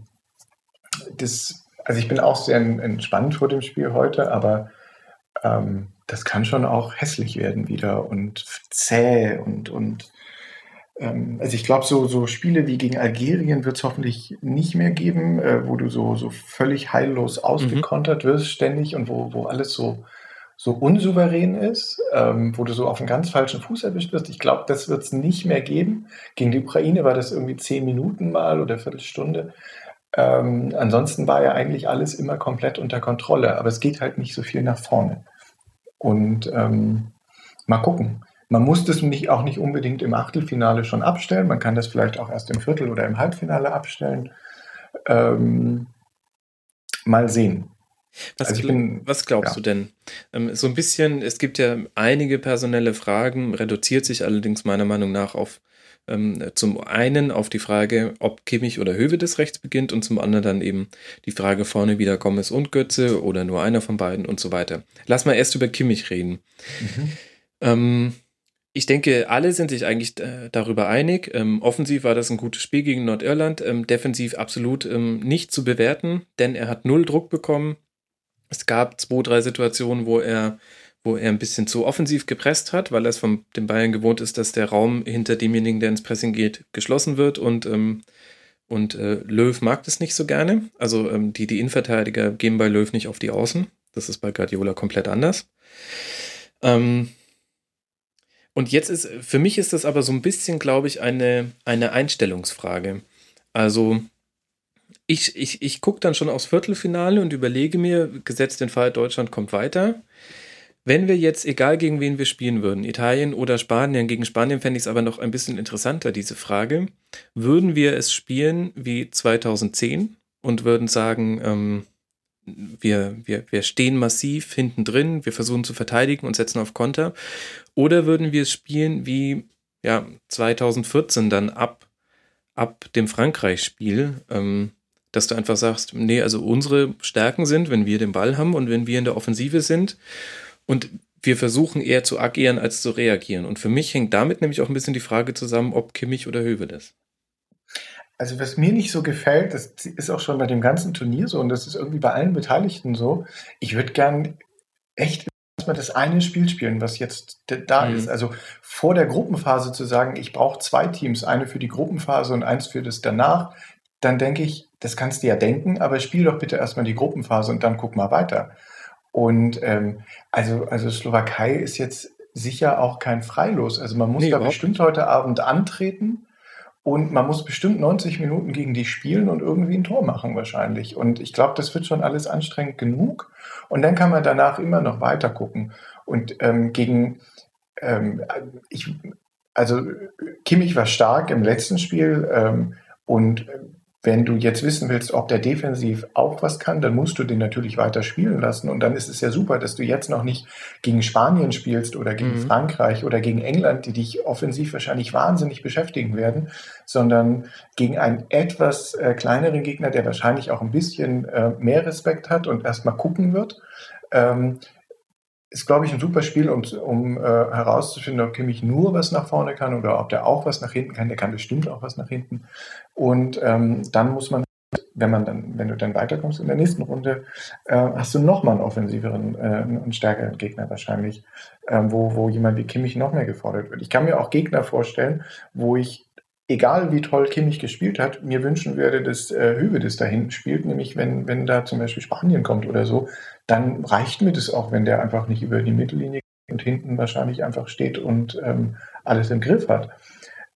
das, also ich bin auch sehr entspannt vor dem Spiel heute, aber ähm, das kann schon auch hässlich werden wieder und zäh und, und ähm, also ich glaube, so, so Spiele wie gegen Algerien wird es hoffentlich nicht mehr geben, äh, wo du so, so völlig heillos Mhm. ausgekontert wirst ständig und wo, wo alles so, so unsouverän ist, ähm, wo du so auf einen ganz falschen Fuß erwischt wirst. Ich glaube, das wird es nicht mehr geben. Gegen die Ukraine war das irgendwie zehn Minuten mal oder Viertelstunde. Ähm, ansonsten war ja eigentlich alles immer komplett unter Kontrolle, aber es geht halt nicht so viel nach vorne. Und ähm, mal gucken. Man muss das nicht, auch nicht unbedingt im Achtelfinale schon abstellen. Man kann das vielleicht auch erst im Viertel- oder im Halbfinale abstellen. Ähm, mal sehen. Was, Also ich gl bin, was glaubst ja. du denn? Ähm, so ein bisschen, es gibt ja einige personelle Fragen, reduziert sich allerdings meiner Meinung nach auf ähm, zum einen auf die Frage, ob Kimmich oder Höwedes rechts beginnt und zum anderen dann eben die Frage vorne wieder Gomez und Götze oder nur einer von beiden und so weiter. Lass mal erst über Kimmich reden. Mhm. Ähm, ich denke, alle sind sich eigentlich äh, darüber einig. Ähm, offensiv war das ein gutes Spiel gegen Nordirland, ähm, defensiv absolut ähm, nicht zu bewerten, denn er hat null Druck bekommen. Es gab zwei, drei Situationen, wo er, wo er ein bisschen zu offensiv gepresst hat, weil er es von den Bayern gewohnt ist, dass der Raum hinter demjenigen, der ins Pressing geht, geschlossen wird und, ähm, und äh, Löw mag das nicht so gerne. Also ähm, die, die Innenverteidiger gehen bei Löw nicht auf die Außen. Das ist bei Guardiola komplett anders. Ähm, und jetzt ist, für mich ist das aber so ein bisschen, glaube ich, eine, eine Einstellungsfrage. Also ich, ich, ich gucke dann schon aufs Viertelfinale und überlege mir, gesetzt den Fall, Deutschland kommt weiter. Wenn wir jetzt, egal gegen wen wir spielen würden, Italien oder Spanien, gegen Spanien fände ich es aber noch ein bisschen interessanter, diese Frage, würden wir es spielen wie zweitausendzehn und würden sagen, ähm, wir, wir, wir stehen massiv hinten drin, wir versuchen zu verteidigen und setzen auf Konter, oder würden wir es spielen wie ja, zweitausendvierzehn dann ab, ab dem Frankreich-Spiel, ähm, dass du einfach sagst, nee, also unsere Stärken sind, wenn wir den Ball haben und wenn wir in der Offensive sind und wir versuchen eher zu agieren als zu reagieren. Und für mich hängt damit nämlich auch ein bisschen die Frage zusammen, ob Kimmich oder Höwedes. Also was mir nicht so gefällt, das ist auch schon bei dem ganzen Turnier so und das ist irgendwie bei allen Beteiligten so. Ich würde gern echt erstmal das eine Spiel spielen, was jetzt da ist. Mhm. Also vor der Gruppenphase zu sagen, ich brauche zwei Teams, eine für die Gruppenphase und eins für das danach, dann denke ich, das kannst du ja denken, aber spiel doch bitte erstmal die Gruppenphase und dann guck mal weiter. Und ähm, also, also Slowakei ist jetzt sicher auch kein Freilos. Also man muss Nee, da überhaupt bestimmt nicht. heute Abend antreten und man muss bestimmt neunzig Minuten gegen die spielen und irgendwie ein Tor machen wahrscheinlich. Und ich glaube, das wird schon alles anstrengend genug. Und dann kann man danach immer noch weiter gucken. Und ähm, gegen, ähm, ich, also Kimmich war stark im letzten Spiel. Ähm, und wenn du jetzt wissen willst, ob der defensiv auch was kann, dann musst du den natürlich weiter spielen lassen. Und dann ist es ja super, dass du jetzt noch nicht gegen Spanien spielst oder gegen Mhm. Frankreich oder gegen England, die dich offensiv wahrscheinlich wahnsinnig beschäftigen werden, sondern gegen einen etwas äh, kleineren Gegner, der wahrscheinlich auch ein bisschen äh, mehr Respekt hat und erstmal gucken wird. Ähm, ist, glaube ich, ein super Spiel, um, um äh, herauszufinden, ob Kimmich nur was nach vorne kann oder ob der auch was nach hinten kann. Der kann bestimmt auch was nach hinten. Und ähm, dann muss man, wenn man dann, wenn du dann weiterkommst in der nächsten Runde, äh, hast du nochmal einen offensiveren äh, und stärkeren Gegner wahrscheinlich, äh, wo, wo jemand wie Kimmich noch mehr gefordert wird. Ich kann mir auch Gegner vorstellen, wo ich, egal wie toll Kimmich gespielt hat, mir wünschen würde, dass äh, Höwedes da hinten spielt, nämlich wenn, wenn da zum Beispiel Spanien kommt oder so, dann reicht mir das auch, wenn der einfach nicht über die Mittellinie geht und hinten wahrscheinlich einfach steht und ähm, alles im Griff hat.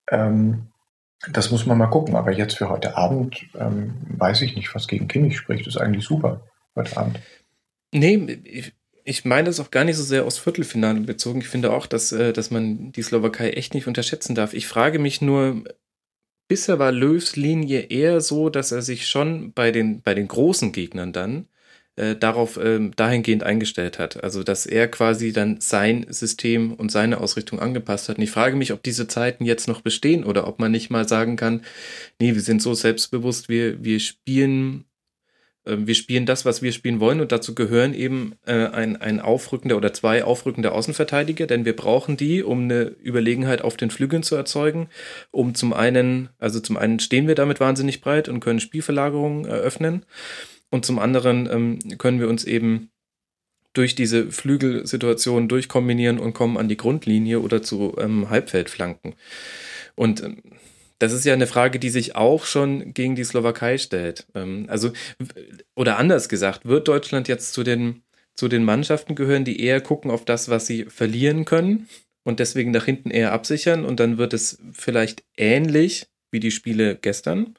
Ähm, das muss man mal gucken. Aber jetzt für heute Abend ähm, weiß ich nicht, was gegen Kimmich spricht. Das ist eigentlich super heute Abend. Nee, ich, ich meine das auch gar nicht so sehr aufs Viertelfinale bezogen. Ich finde auch, dass, äh, dass man die Slowakei echt nicht unterschätzen darf. Ich frage mich nur, bisher war Löws Linie eher so, dass er sich schon bei den, bei den großen Gegnern dann äh, darauf ähm, dahingehend eingestellt hat. Also, dass er quasi dann sein System und seine Ausrichtung angepasst hat. Und ich frage mich, ob diese Zeiten jetzt noch bestehen oder ob man nicht mal sagen kann, nee, wir sind so selbstbewusst, wir, wir spielen äh, wir spielen das, was wir spielen wollen, und dazu gehören eben äh, ein, ein aufrückender oder zwei aufrückende Außenverteidiger, denn wir brauchen die, um eine Überlegenheit auf den Flügeln zu erzeugen, um zum einen, also zum einen stehen wir damit wahnsinnig breit und können Spielverlagerungen eröffnen, und zum anderen ähm, können wir uns eben durch diese Flügelsituation durchkombinieren und kommen an die Grundlinie oder zu ähm, Halbfeldflanken. Und ähm, das ist ja eine Frage, die sich auch schon gegen die Slowakei stellt. Ähm, also, oder anders gesagt, wird Deutschland jetzt zu den, zu den Mannschaften gehören, die eher gucken auf das, was sie verlieren können und deswegen nach hinten eher absichern, und dann wird es vielleicht ähnlich wie die Spiele gestern?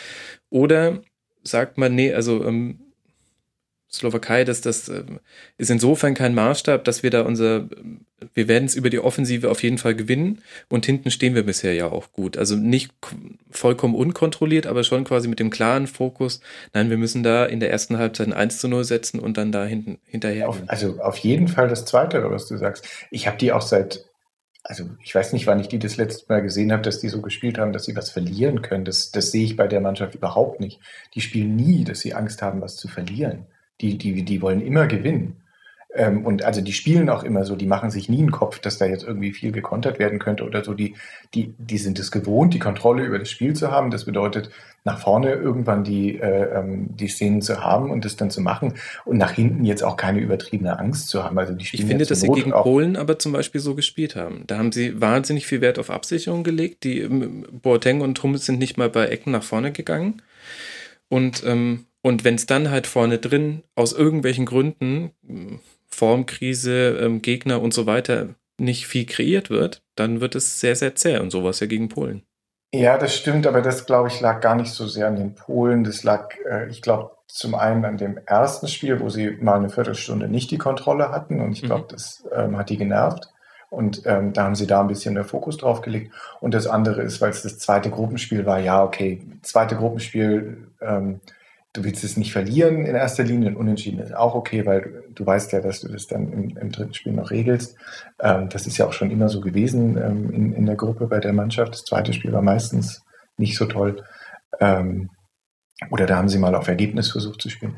Oder sagt man, nee, also ähm, Slowakei, das, das ähm, ist insofern kein Maßstab, dass wir da unser, wir werden es über die Offensive auf jeden Fall gewinnen, und hinten stehen wir bisher ja auch gut. Also nicht k- vollkommen unkontrolliert, aber schon quasi mit dem klaren Fokus, nein, wir müssen da in der ersten Halbzeit ein eins zu null setzen und dann da hinten Auf, hinterhergehen. also auf jeden Fall das Zweite, was du sagst. Ich habe die auch seit, also ich weiß nicht, wann ich die das letzte Mal gesehen habe, dass die so gespielt haben, dass sie was verlieren können. Das, das sehe ich bei der Mannschaft überhaupt nicht. Die spielen nie, dass sie Angst haben, was zu verlieren. Die, die, die wollen immer gewinnen. Ähm, und also die spielen auch immer so, die machen sich nie einen Kopf, dass da jetzt irgendwie viel gekontert werden könnte oder so. Die, die, die sind es gewohnt, die Kontrolle über das Spiel zu haben. Das bedeutet, nach vorne irgendwann die, äh, ähm, die Szenen zu haben und das dann zu machen und nach hinten jetzt auch keine übertriebene Angst zu haben. Also die Ich spielen finde, jetzt zur dass sie Not gegen auch. Polen aber zum Beispiel so gespielt haben. Da haben sie wahnsinnig viel Wert auf Absicherung gelegt. Die ähm, Boateng und Hummels sind nicht mal bei Ecken nach vorne gegangen. Und, ähm, und wenn es dann halt vorne drin aus irgendwelchen Gründen, ähm, Formkrise, ähm, Gegner und so weiter, nicht viel kreiert wird, dann wird es sehr, sehr zäh. Und sowas ja gegen Polen. Ja, das stimmt, aber das, glaube ich, lag gar nicht so sehr an den Polen. Das lag, äh, ich glaube, zum einen an dem ersten Spiel, wo sie mal eine Viertelstunde nicht die Kontrolle hatten. Und ich glaube, Mhm. das ähm, hat die genervt. Und ähm, da haben sie da ein bisschen mehr Fokus drauf gelegt. Und das andere ist, weil es das zweite Gruppenspiel war, ja, okay, zweite Gruppenspiel, ähm, du willst es nicht verlieren in erster Linie. Ein Unentschieden ist auch okay, weil du, du weißt ja, dass du das dann im, im dritten Spiel noch regelst. Ähm, das ist ja auch schon immer so gewesen ähm, in, in der Gruppe bei der Mannschaft. Das zweite Spiel war meistens nicht so toll. Ähm, oder da haben sie mal auf Ergebnis versucht zu spielen.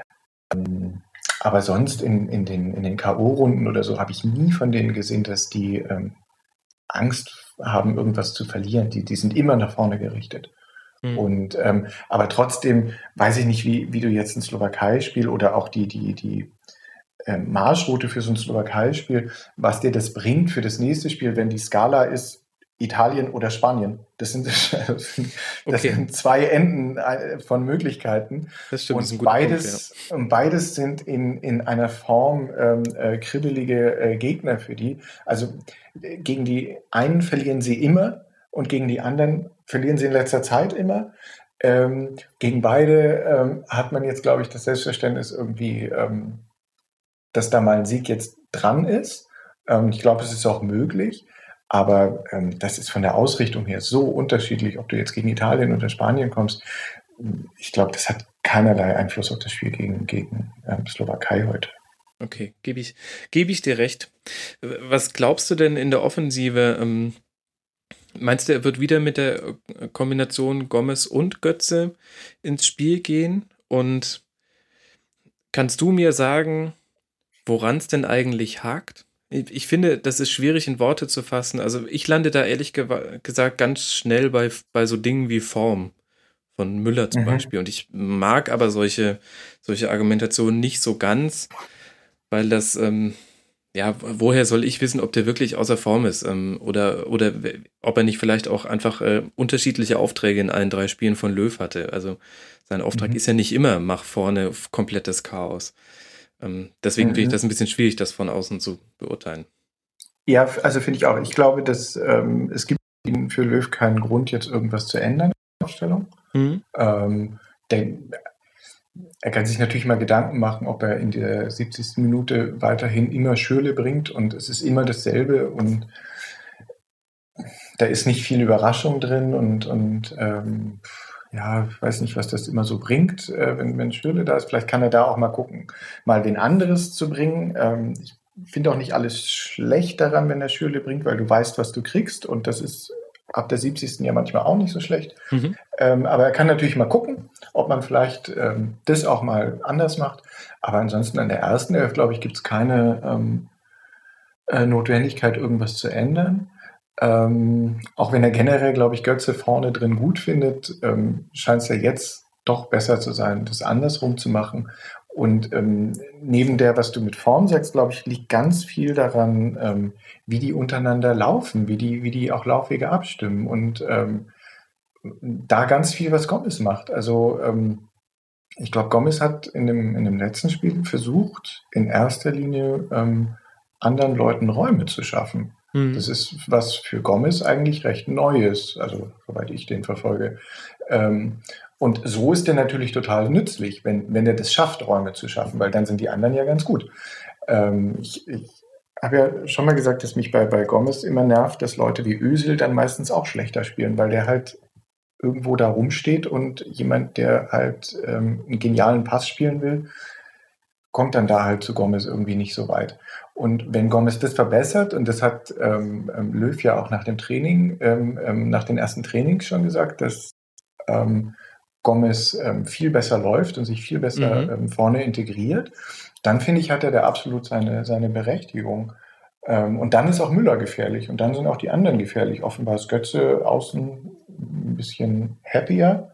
Ähm, aber sonst in, in den, in den K O-Runden oder so habe ich nie von denen gesehen, dass die ähm, Angst haben, irgendwas zu verlieren. Die, die sind immer nach vorne gerichtet. Mhm. Und ähm, aber trotzdem weiß ich nicht, wie, wie du jetzt ein Slowakei-Spiel oder auch die, die, die ähm, Marschroute für so ein Slowakei-Spiel, was dir das bringt für das nächste Spiel, wenn die Skala ist Italien oder Spanien. Das sind, das Okay, sind zwei Enden äh, von Möglichkeiten. das stimmt, das ist ein Und guter Punkt, ja. beides, und beides sind in, in einer Form ähm, äh, kribbelige äh, Gegner für die. Also äh, gegen die einen verlieren sie immer und gegen die anderen verlieren sie in letzter Zeit immer. Ähm, gegen beide ähm, hat man jetzt, glaube ich, das Selbstverständnis irgendwie, ähm, dass da mal ein Sieg jetzt dran ist. Ähm, ich glaube, es ist auch möglich, aber ähm, das ist von der Ausrichtung her so unterschiedlich, ob du jetzt gegen Italien oder Spanien kommst. Ich glaube, das hat keinerlei Einfluss auf das Spiel gegen, gegen ähm, Slowakei heute. Okay, gebe ich, gebe ich dir recht. Was glaubst du denn in der Offensive? Ähm, meinst du, er wird wieder mit der äh, Kombination Gomez und Götze ins Spiel gehen? Und kannst du mir sagen, woran es denn eigentlich hakt? Ich, ich finde, das ist schwierig in Worte zu fassen. Also ich lande da ehrlich gewa- gesagt ganz schnell bei, bei so Dingen wie Form von Müller zum Mhm. Beispiel. Und ich mag aber solche, solche Argumentationen nicht so ganz, weil das, ähm, ja, woher soll ich wissen, ob der wirklich außer Form ist? Ähm, oder, oder w- ob er nicht vielleicht auch einfach äh, unterschiedliche Aufträge in allen drei Spielen von Löw hatte. Also sein Auftrag Mhm. ist ja nicht immer, mach vorne f- komplettes Chaos. Ähm, deswegen finde ich das Mhm. ein bisschen schwierig, das von außen zu beurteilen. Ja, f- also finde ich auch. Ich glaube, dass ähm, es gibt für Löw keinen Grund, jetzt irgendwas zu ändern in der Aufstellung. Mhm. Ähm, der, er kann sich natürlich mal Gedanken machen, ob er in der siebzigsten Minute weiterhin immer Schürrle bringt und es ist immer dasselbe und da ist nicht viel Überraschung drin und, und ähm, ja, ich weiß nicht, was das immer so bringt, äh, wenn, wenn Schürrle da ist. Vielleicht kann er da auch mal gucken, mal wen anderes zu bringen. Ähm, ich finde auch nicht alles schlecht daran, wenn er Schürrle bringt, weil du weißt, was du kriegst und das ist ab der siebzigsten ja manchmal auch nicht so schlecht. Mhm. Ähm, aber er kann natürlich mal gucken, ob man vielleicht ähm, das auch mal anders macht. Aber ansonsten an der ersten Elf, glaube ich, gibt es keine ähm, äh, Notwendigkeit, irgendwas zu ändern. Ähm, auch wenn er generell, glaube ich, Götze vorne drin gut findet, ähm, scheint es ja jetzt doch besser zu sein, das andersrum zu machen. Und ähm, neben der, was du mit Form sagst, glaube ich, liegt ganz viel daran, ähm, wie die untereinander laufen, wie die, wie die auch Laufwege abstimmen und ähm, da ganz viel, was Gomez macht. Also ähm, ich glaube, Gomez hat in dem, in dem letzten Spiel versucht, in erster Linie ähm, anderen Leuten Räume zu schaffen. Mhm. Das ist was für Gomez eigentlich recht Neues, also soweit ich den verfolge. Ähm, und so ist der natürlich total nützlich, wenn, wenn er das schafft, Räume zu schaffen, weil dann sind die anderen ja ganz gut. Ähm, ich ich habe ja schon mal gesagt, dass mich bei, bei Gomez immer nervt, dass Leute wie Özil dann meistens auch schlechter spielen, weil der halt irgendwo da rumsteht und jemand, der halt ähm, einen genialen Pass spielen will, kommt dann da halt zu Gomez irgendwie nicht so weit. Und wenn Gomez das verbessert, und das hat ähm, ähm, Löw ja auch nach dem Training, ähm, ähm, nach den ersten Trainings schon gesagt, dass ähm, Gomez ähm, viel besser läuft und sich viel besser mhm. ähm, vorne integriert, dann finde ich, hat er da absolut seine, seine Berechtigung. Ähm, und dann ist auch Müller gefährlich und dann sind auch die anderen gefährlich. Offenbar ist Götze außen ein bisschen happier.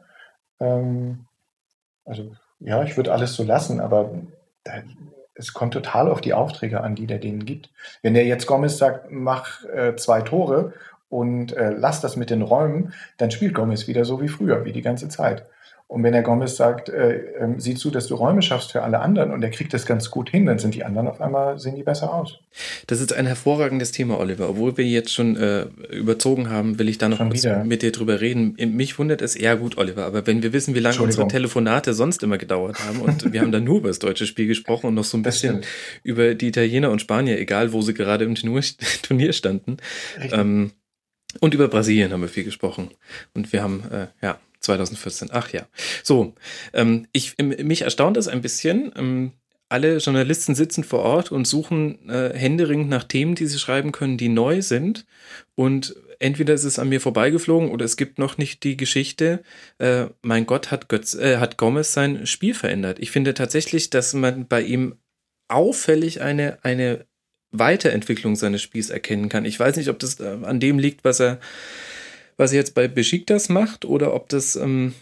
Ähm, also ja, ich würde alles so lassen, aber da, es kommt total auf die Aufträge an, die der denen gibt. Wenn der jetzt Gomez sagt, mach äh, zwei Tore und äh, lass das mit den Räumen, dann spielt Gomez wieder so wie früher, wie die ganze Zeit. Und wenn der Gomez sagt, äh, äh, sieh zu, dass du Räume schaffst für alle anderen und er kriegt das ganz gut hin, dann sind die anderen auf einmal, sehen die besser aus. Das ist ein hervorragendes Thema, Oliver. Obwohl wir jetzt schon äh, überzogen haben, will ich da noch Schon kurz wieder. mit dir drüber reden. Mich wundert es, ja gut, Oliver, aber wenn wir wissen, wie lange unsere Telefonate sonst immer gedauert haben und wir haben dann nur über das deutsche Spiel gesprochen und noch so ein bisschen über die Italiener und Spanier, egal wo sie gerade im Turnier standen. Ähm, und über Brasilien haben wir viel gesprochen. Und wir haben, äh, ja, zwanzig vierzehn, ach ja. So, ähm, ich, mich erstaunt das ein bisschen. Ähm, alle Journalisten sitzen vor Ort und suchen äh, händeringend nach Themen, die sie schreiben können, die neu sind. Und entweder ist es an mir vorbeigeflogen oder es gibt noch nicht die Geschichte, äh, mein Gott, hat, Götz, äh, hat Gomez sein Spiel verändert. Ich finde tatsächlich, dass man bei ihm auffällig eine, eine Weiterentwicklung seines Spiels erkennen kann. Ich weiß nicht, ob das äh, an dem liegt, was er was er jetzt bei Besiktas macht oder ob das ähm,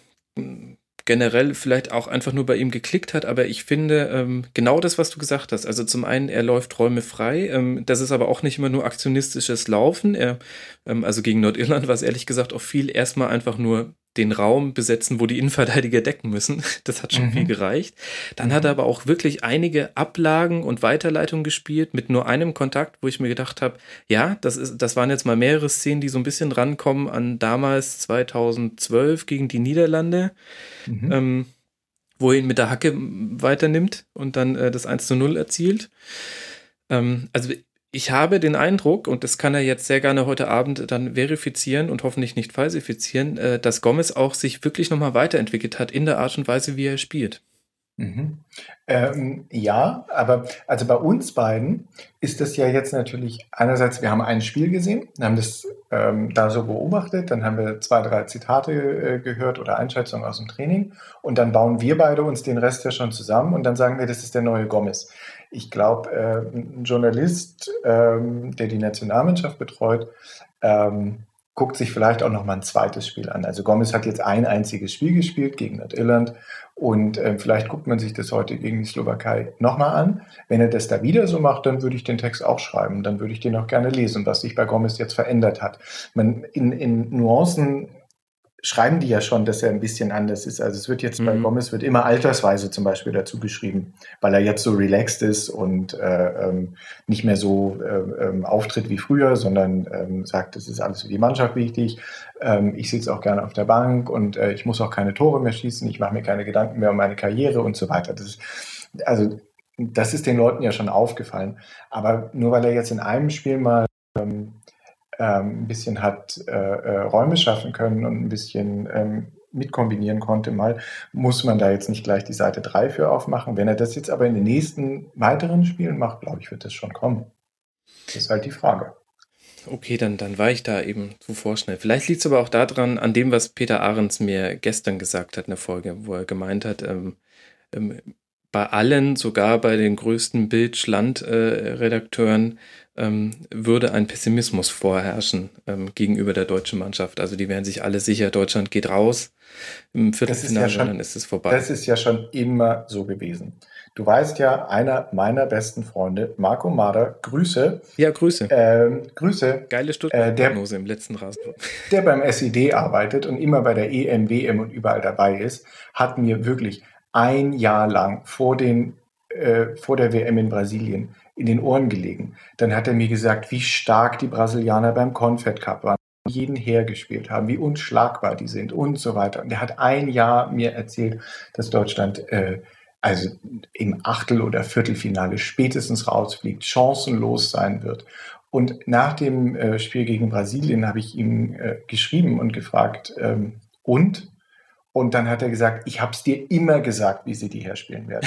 generell vielleicht auch einfach nur bei ihm geklickt hat, aber ich finde ähm, genau das, was du gesagt hast. Also zum einen, er läuft Räume frei, ähm, das ist aber auch nicht immer nur aktionistisches Laufen. Er, ähm, also gegen Nordirland war es ehrlich gesagt auch viel erstmal einfach nur den Raum besetzen, wo die Innenverteidiger decken müssen. Das hat schon mhm. viel gereicht. Dann mhm. hat er aber auch wirklich einige Ablagen und Weiterleitungen gespielt mit nur einem Kontakt, wo ich mir gedacht habe, ja, das ist, das waren jetzt mal mehrere Szenen, die so ein bisschen rankommen an damals zweitausendzwölf gegen die Niederlande, mhm. ähm, wo er ihn mit der Hacke weiternimmt und dann äh, das eins zu null erzielt. Ähm, also ich habe den Eindruck, und das kann er jetzt sehr gerne heute Abend dann verifizieren und hoffentlich nicht falsifizieren, äh, dass Gomez auch sich wirklich nochmal weiterentwickelt hat in der Art und Weise, wie er spielt. Mhm. Ähm, ja, aber also bei uns beiden ist das ja jetzt natürlich einerseits, wir haben ein Spiel gesehen, haben das ähm, da so beobachtet, dann haben wir zwei, drei Zitate äh, gehört oder Einschätzungen aus dem Training und dann bauen wir beide uns den Rest ja schon zusammen und dann sagen wir, das ist der neue Gomez. Ich glaube, äh, ein Journalist, ähm, der die Nationalmannschaft betreut, ähm, guckt sich vielleicht auch noch mal ein zweites Spiel an. Also Gomez hat jetzt ein einziges Spiel gespielt gegen Nordirland und äh, vielleicht guckt man sich das heute gegen die Slowakei nochmal an. Wenn er das da wieder so macht, dann würde ich den Text auch schreiben. Dann würde ich den auch gerne lesen, was sich bei Gomez jetzt verändert hat. Man, in, in Nuancen schreiben die ja schon, dass er ein bisschen anders ist. Also es wird jetzt bei Mhm. Gomez wird immer altersweise zum Beispiel dazu geschrieben, weil er jetzt so relaxed ist und äh, ähm, nicht mehr so äh, ähm, auftritt wie früher, sondern ähm, sagt, es ist alles für die Mannschaft wichtig. Ähm, ich sitze auch gerne auf der Bank und äh, ich muss auch keine Tore mehr schießen. Ich mache mir keine Gedanken mehr um meine Karriere und so weiter. Das ist, also das ist den Leuten ja schon aufgefallen. Aber nur weil er jetzt in einem Spiel mal ähm, ähm, ein bisschen hat äh, äh, Räume schaffen können und ein bisschen ähm, mitkombinieren konnte mal, muss man da jetzt nicht gleich die Seite drei für aufmachen. Wenn er das jetzt aber in den nächsten weiteren Spielen macht, glaube ich, wird das schon kommen. Das ist halt die Frage. Okay, dann, dann war ich da eben zu vorschnell. Vielleicht liegt es aber auch daran, an dem, was Peter Ahrens mir gestern gesagt hat in der Folge, wo er gemeint hat, ähm, ähm, bei allen, sogar bei den größten Bild-Schland-Redakteuren, ähm, würde ein Pessimismus vorherrschen ähm, gegenüber der deutschen Mannschaft. Also die wären sich alle sicher, Deutschland geht raus im Das ist ja Viertelfinale und dann schon, ist es vorbei. das ist ja schon immer so gewesen. Du weißt ja, einer meiner besten Freunde, Marco Mader, Grüße, Ja, Grüße. ähm, Grüße, Geile äh, der, Stuttgart-Prognose im letzten Rasenfunk. der beim S E D arbeitet und immer bei der E M, W M und überall dabei ist, hat mir wirklich ein Jahr lang vor, den, äh, vor der W M in Brasilien in den Ohren gelegen. Dann hat er mir gesagt, wie stark die Brasilianer beim Confed Cup waren, jeden hergespielt haben, wie unschlagbar die sind und so weiter. Und er hat ein Jahr mir erzählt, dass Deutschland äh, also im Achtel- oder Viertelfinale spätestens rausfliegt, chancenlos sein wird. Und nach dem äh, Spiel gegen Brasilien habe ich ihm äh, geschrieben und gefragt, ähm, und? Und dann hat er gesagt, ich habe es dir immer gesagt, wie sie die herspielen werden.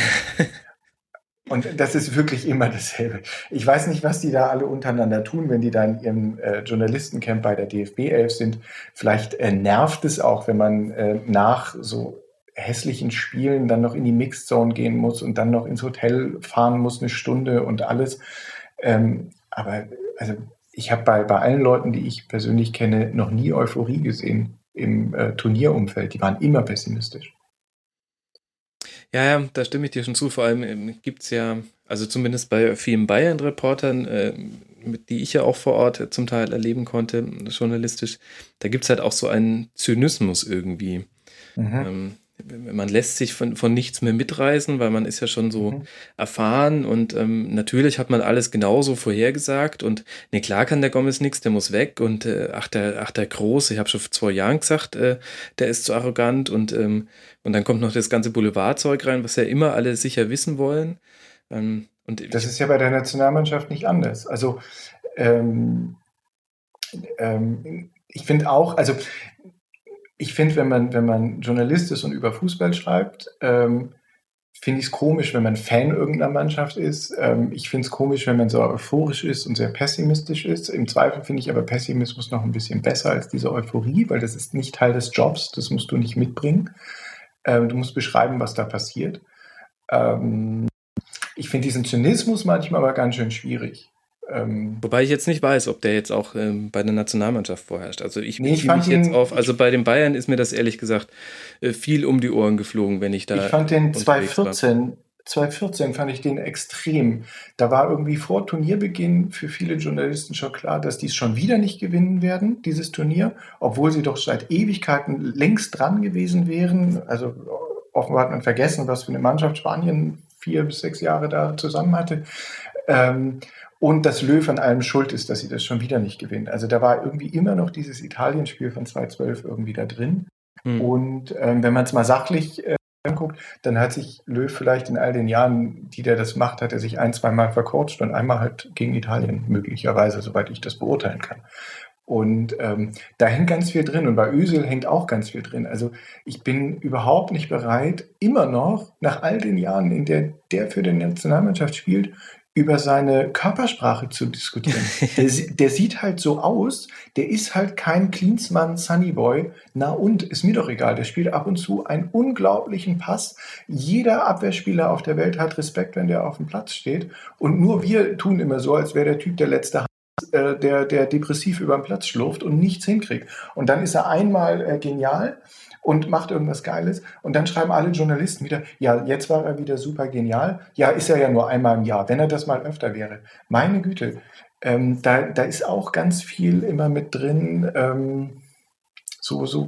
Und das ist wirklich immer dasselbe. Ich weiß nicht, was die da alle untereinander tun, wenn die da in ihrem äh, Journalistencamp bei der D F B elf sind. Vielleicht äh, nervt es auch, wenn man äh, nach so hässlichen Spielen dann noch in die Mixed Zone gehen muss und dann noch ins Hotel fahren muss, eine Stunde und alles. Ähm, aber also ich habe bei, bei allen Leuten, die ich persönlich kenne, noch nie Euphorie gesehen im äh, Turnierumfeld. Die waren immer pessimistisch. Ja, ja, da stimme ich dir schon zu. Vor allem ähm, gibt es ja, also zumindest bei vielen Bayern-Reportern, äh, mit die ich ja auch vor Ort zum Teil erleben konnte, journalistisch, da gibt es halt auch so einen Zynismus irgendwie. Mhm. Ähm, man lässt sich von, von nichts mehr mitreißen, weil man ist ja schon so Mhm. erfahren und ähm, natürlich hat man alles genauso vorhergesagt und ne, klar kann der Gomez nichts, der muss weg und äh, ach, der, ach, der Große, ich habe schon vor zwei Jahren gesagt, äh, der ist zu arrogant und, ähm, und dann kommt noch das ganze Boulevardzeug rein, was ja immer alle sicher wissen wollen. Ähm, und Das ich, ist ja bei der Nationalmannschaft nicht anders. Also ähm, ähm, ich finde auch, also ich finde, wenn man, wenn man Journalist ist und über Fußball schreibt, ähm, finde ich es komisch, wenn man Fan irgendeiner Mannschaft ist. Ähm, ich finde es komisch, wenn man so euphorisch ist und sehr pessimistisch ist. Im Zweifel finde ich aber Pessimismus noch ein bisschen besser als diese Euphorie, weil das ist nicht Teil des Jobs, das musst du nicht mitbringen. Ähm, du musst beschreiben, was da passiert. Ähm, ich finde diesen Zynismus manchmal aber ganz schön schwierig. Ähm, wobei ich jetzt nicht weiß, ob der jetzt auch ähm, bei der Nationalmannschaft vorherrscht. Also ich nee, ich beziehe mich fand jetzt ihn, auf, ich also bei den Bayern ist mir das ehrlich gesagt äh, viel um die Ohren geflogen, wenn ich Ich da fand den unterwegs war. zweitausendvierzehn, zweitausendvierzehn fand ich den extrem. Da war irgendwie vor Turnierbeginn für viele Journalisten schon klar, dass die es schon wieder nicht gewinnen werden, dieses Turnier, obwohl sie doch seit Ewigkeiten längst dran gewesen wären. Also offenbar hat man vergessen, was für eine Mannschaft Spanien vier bis sechs Jahre da zusammen hatte. Ähm, und dass Löw an allem schuld ist, dass sie das schon wieder nicht gewinnen. Also da war irgendwie immer noch dieses Italien-Spiel von zweitausendzwölf irgendwie da drin. Hm. Und ähm, wenn man es mal sachlich äh, anguckt, dann hat sich Löw vielleicht in all den Jahren, die der das macht, hat er sich ein, zweimal vercoacht und einmal halt gegen Italien möglicherweise, soweit ich das beurteilen kann. Und ähm, da hängt ganz viel drin und bei Özil hängt auch ganz viel drin. Also ich bin überhaupt nicht bereit, immer noch nach all den Jahren, in der der für die Nationalmannschaft spielt, über seine Körpersprache zu diskutieren. Der, der sieht halt so aus, der ist halt kein Klinsmann Sunnyboy. Na und, ist mir doch egal, der spielt ab und zu einen unglaublichen Pass. Jeder Abwehrspieler auf der Welt hat Respekt, wenn der auf dem Platz steht. Und nur wir tun immer so, als wäre der Typ der letzte äh, der, der depressiv über den Platz schlurft und nichts hinkriegt. Und dann ist er einmal äh, genial und macht irgendwas Geiles und dann schreiben alle Journalisten wieder, ja, jetzt war er wieder super genial. Ja, ist er ja nur einmal im Jahr, wenn er das mal öfter wäre. Meine Güte, ähm, da, da ist auch ganz viel immer mit drin, ähm, so, so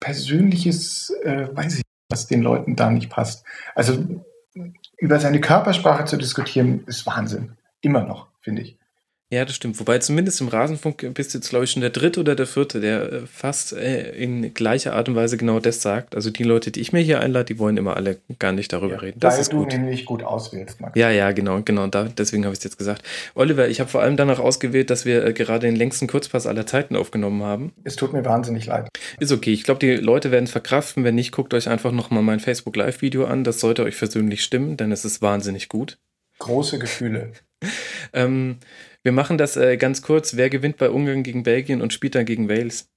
Persönliches, äh, weiß ich nicht, was den Leuten da nicht passt. Also über seine Körpersprache zu diskutieren, ist Wahnsinn. Immer noch, finde ich. Ja, das stimmt. Wobei zumindest im Rasenfunk bist du jetzt, glaube ich, schon der Dritte oder der Vierte, der äh, fast äh, in gleicher Art und Weise genau das sagt. Also die Leute, die ich mir hier einlade, die wollen immer alle gar nicht darüber Ja, reden. Das weil ist du gut. nämlich gut auswählst, Max. Ja, ja, genau, genau. Da, deswegen habe ich es jetzt gesagt. Oliver, ich habe vor allem danach ausgewählt, dass wir äh, gerade den längsten Kurzpass aller Zeiten aufgenommen haben. Es tut mir wahnsinnig leid. Ist okay. Ich glaube, die Leute werden es verkraften. Wenn nicht, guckt euch einfach nochmal mein Facebook-Live-Video an. Das sollte euch persönlich stimmen, denn es ist wahnsinnig gut. Große Gefühle. Ähm, wir machen das äh, ganz kurz. Wer gewinnt bei Ungarn gegen Belgien und spielt dann gegen Wales?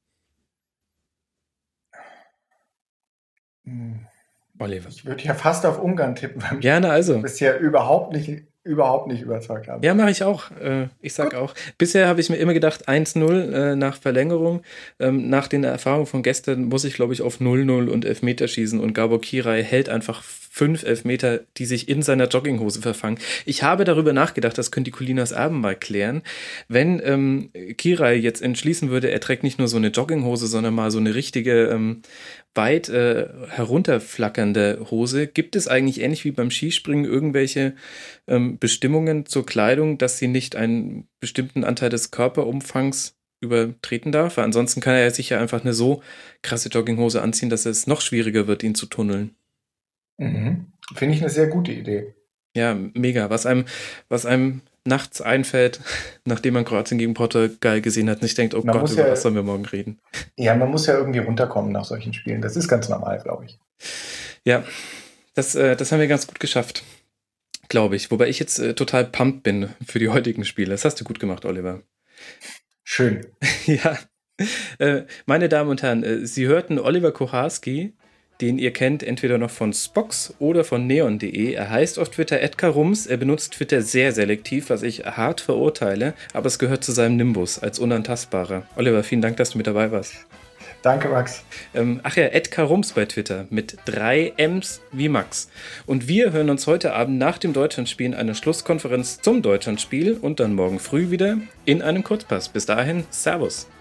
Hm. Oliver. Ich würde ja fast auf Ungarn tippen, weil mich Gerne also. bisher überhaupt nicht, überhaupt nicht überzeugt haben. Ja, mache ich auch. Äh, ich sag auch. Bisher habe ich mir immer gedacht, eins null äh, nach Verlängerung. Ähm, nach den Erfahrungen von gestern muss ich, glaube ich, auf null null und Elfmeter schießen. Und Gabor Kirai hält einfach fünf Elfmeter, die sich in seiner Jogginghose verfangen. Ich habe darüber nachgedacht, das können die Colinas Erben mal klären. Wenn ähm, Kirai jetzt entschließen würde, er trägt nicht nur so eine Jogginghose, sondern mal so eine richtige, ähm, weit äh, herunterflackernde Hose, gibt es eigentlich ähnlich wie beim Skispringen irgendwelche ähm, Bestimmungen zur Kleidung, dass sie nicht einen bestimmten Anteil des Körperumfangs übertreten darf? Weil ansonsten kann er sich ja einfach eine so krasse Jogginghose anziehen, dass es noch schwieriger wird, ihn zu tunneln. Mhm. Finde ich eine sehr gute Idee. Ja, mega. Was einem, was einem nachts einfällt, nachdem man Kroatien gegen Portugal gesehen hat, und ich denkt, oh Man Gott, muss über ja- was sollen wir morgen reden? Ja, man muss ja irgendwie runterkommen nach solchen Spielen. Das ist ganz normal, glaube ich. Ja, das, äh, das haben wir ganz gut geschafft, glaube ich. Wobei ich jetzt äh, total pumped bin für die heutigen Spiele. Das hast du gut gemacht, Oliver. Schön. Ja, äh, meine Damen und Herren, äh, Sie hörten Oliver Kucharski, den ihr kennt entweder noch von Spox oder von neon punkt de. Er heißt auf Twitter @karums. Er benutzt Twitter sehr selektiv, was ich hart verurteile, aber es gehört zu seinem Nimbus als Unantastbarer. Oliver, vielen Dank, dass du mit dabei warst. Danke, Max. Ähm, ach ja, @karums bei Twitter mit drei M's wie Max. Und wir hören uns heute Abend nach dem Deutschlandspiel in einer Schlusskonferenz zum Deutschlandspiel und dann morgen früh wieder in einem Kurzpass. Bis dahin, Servus.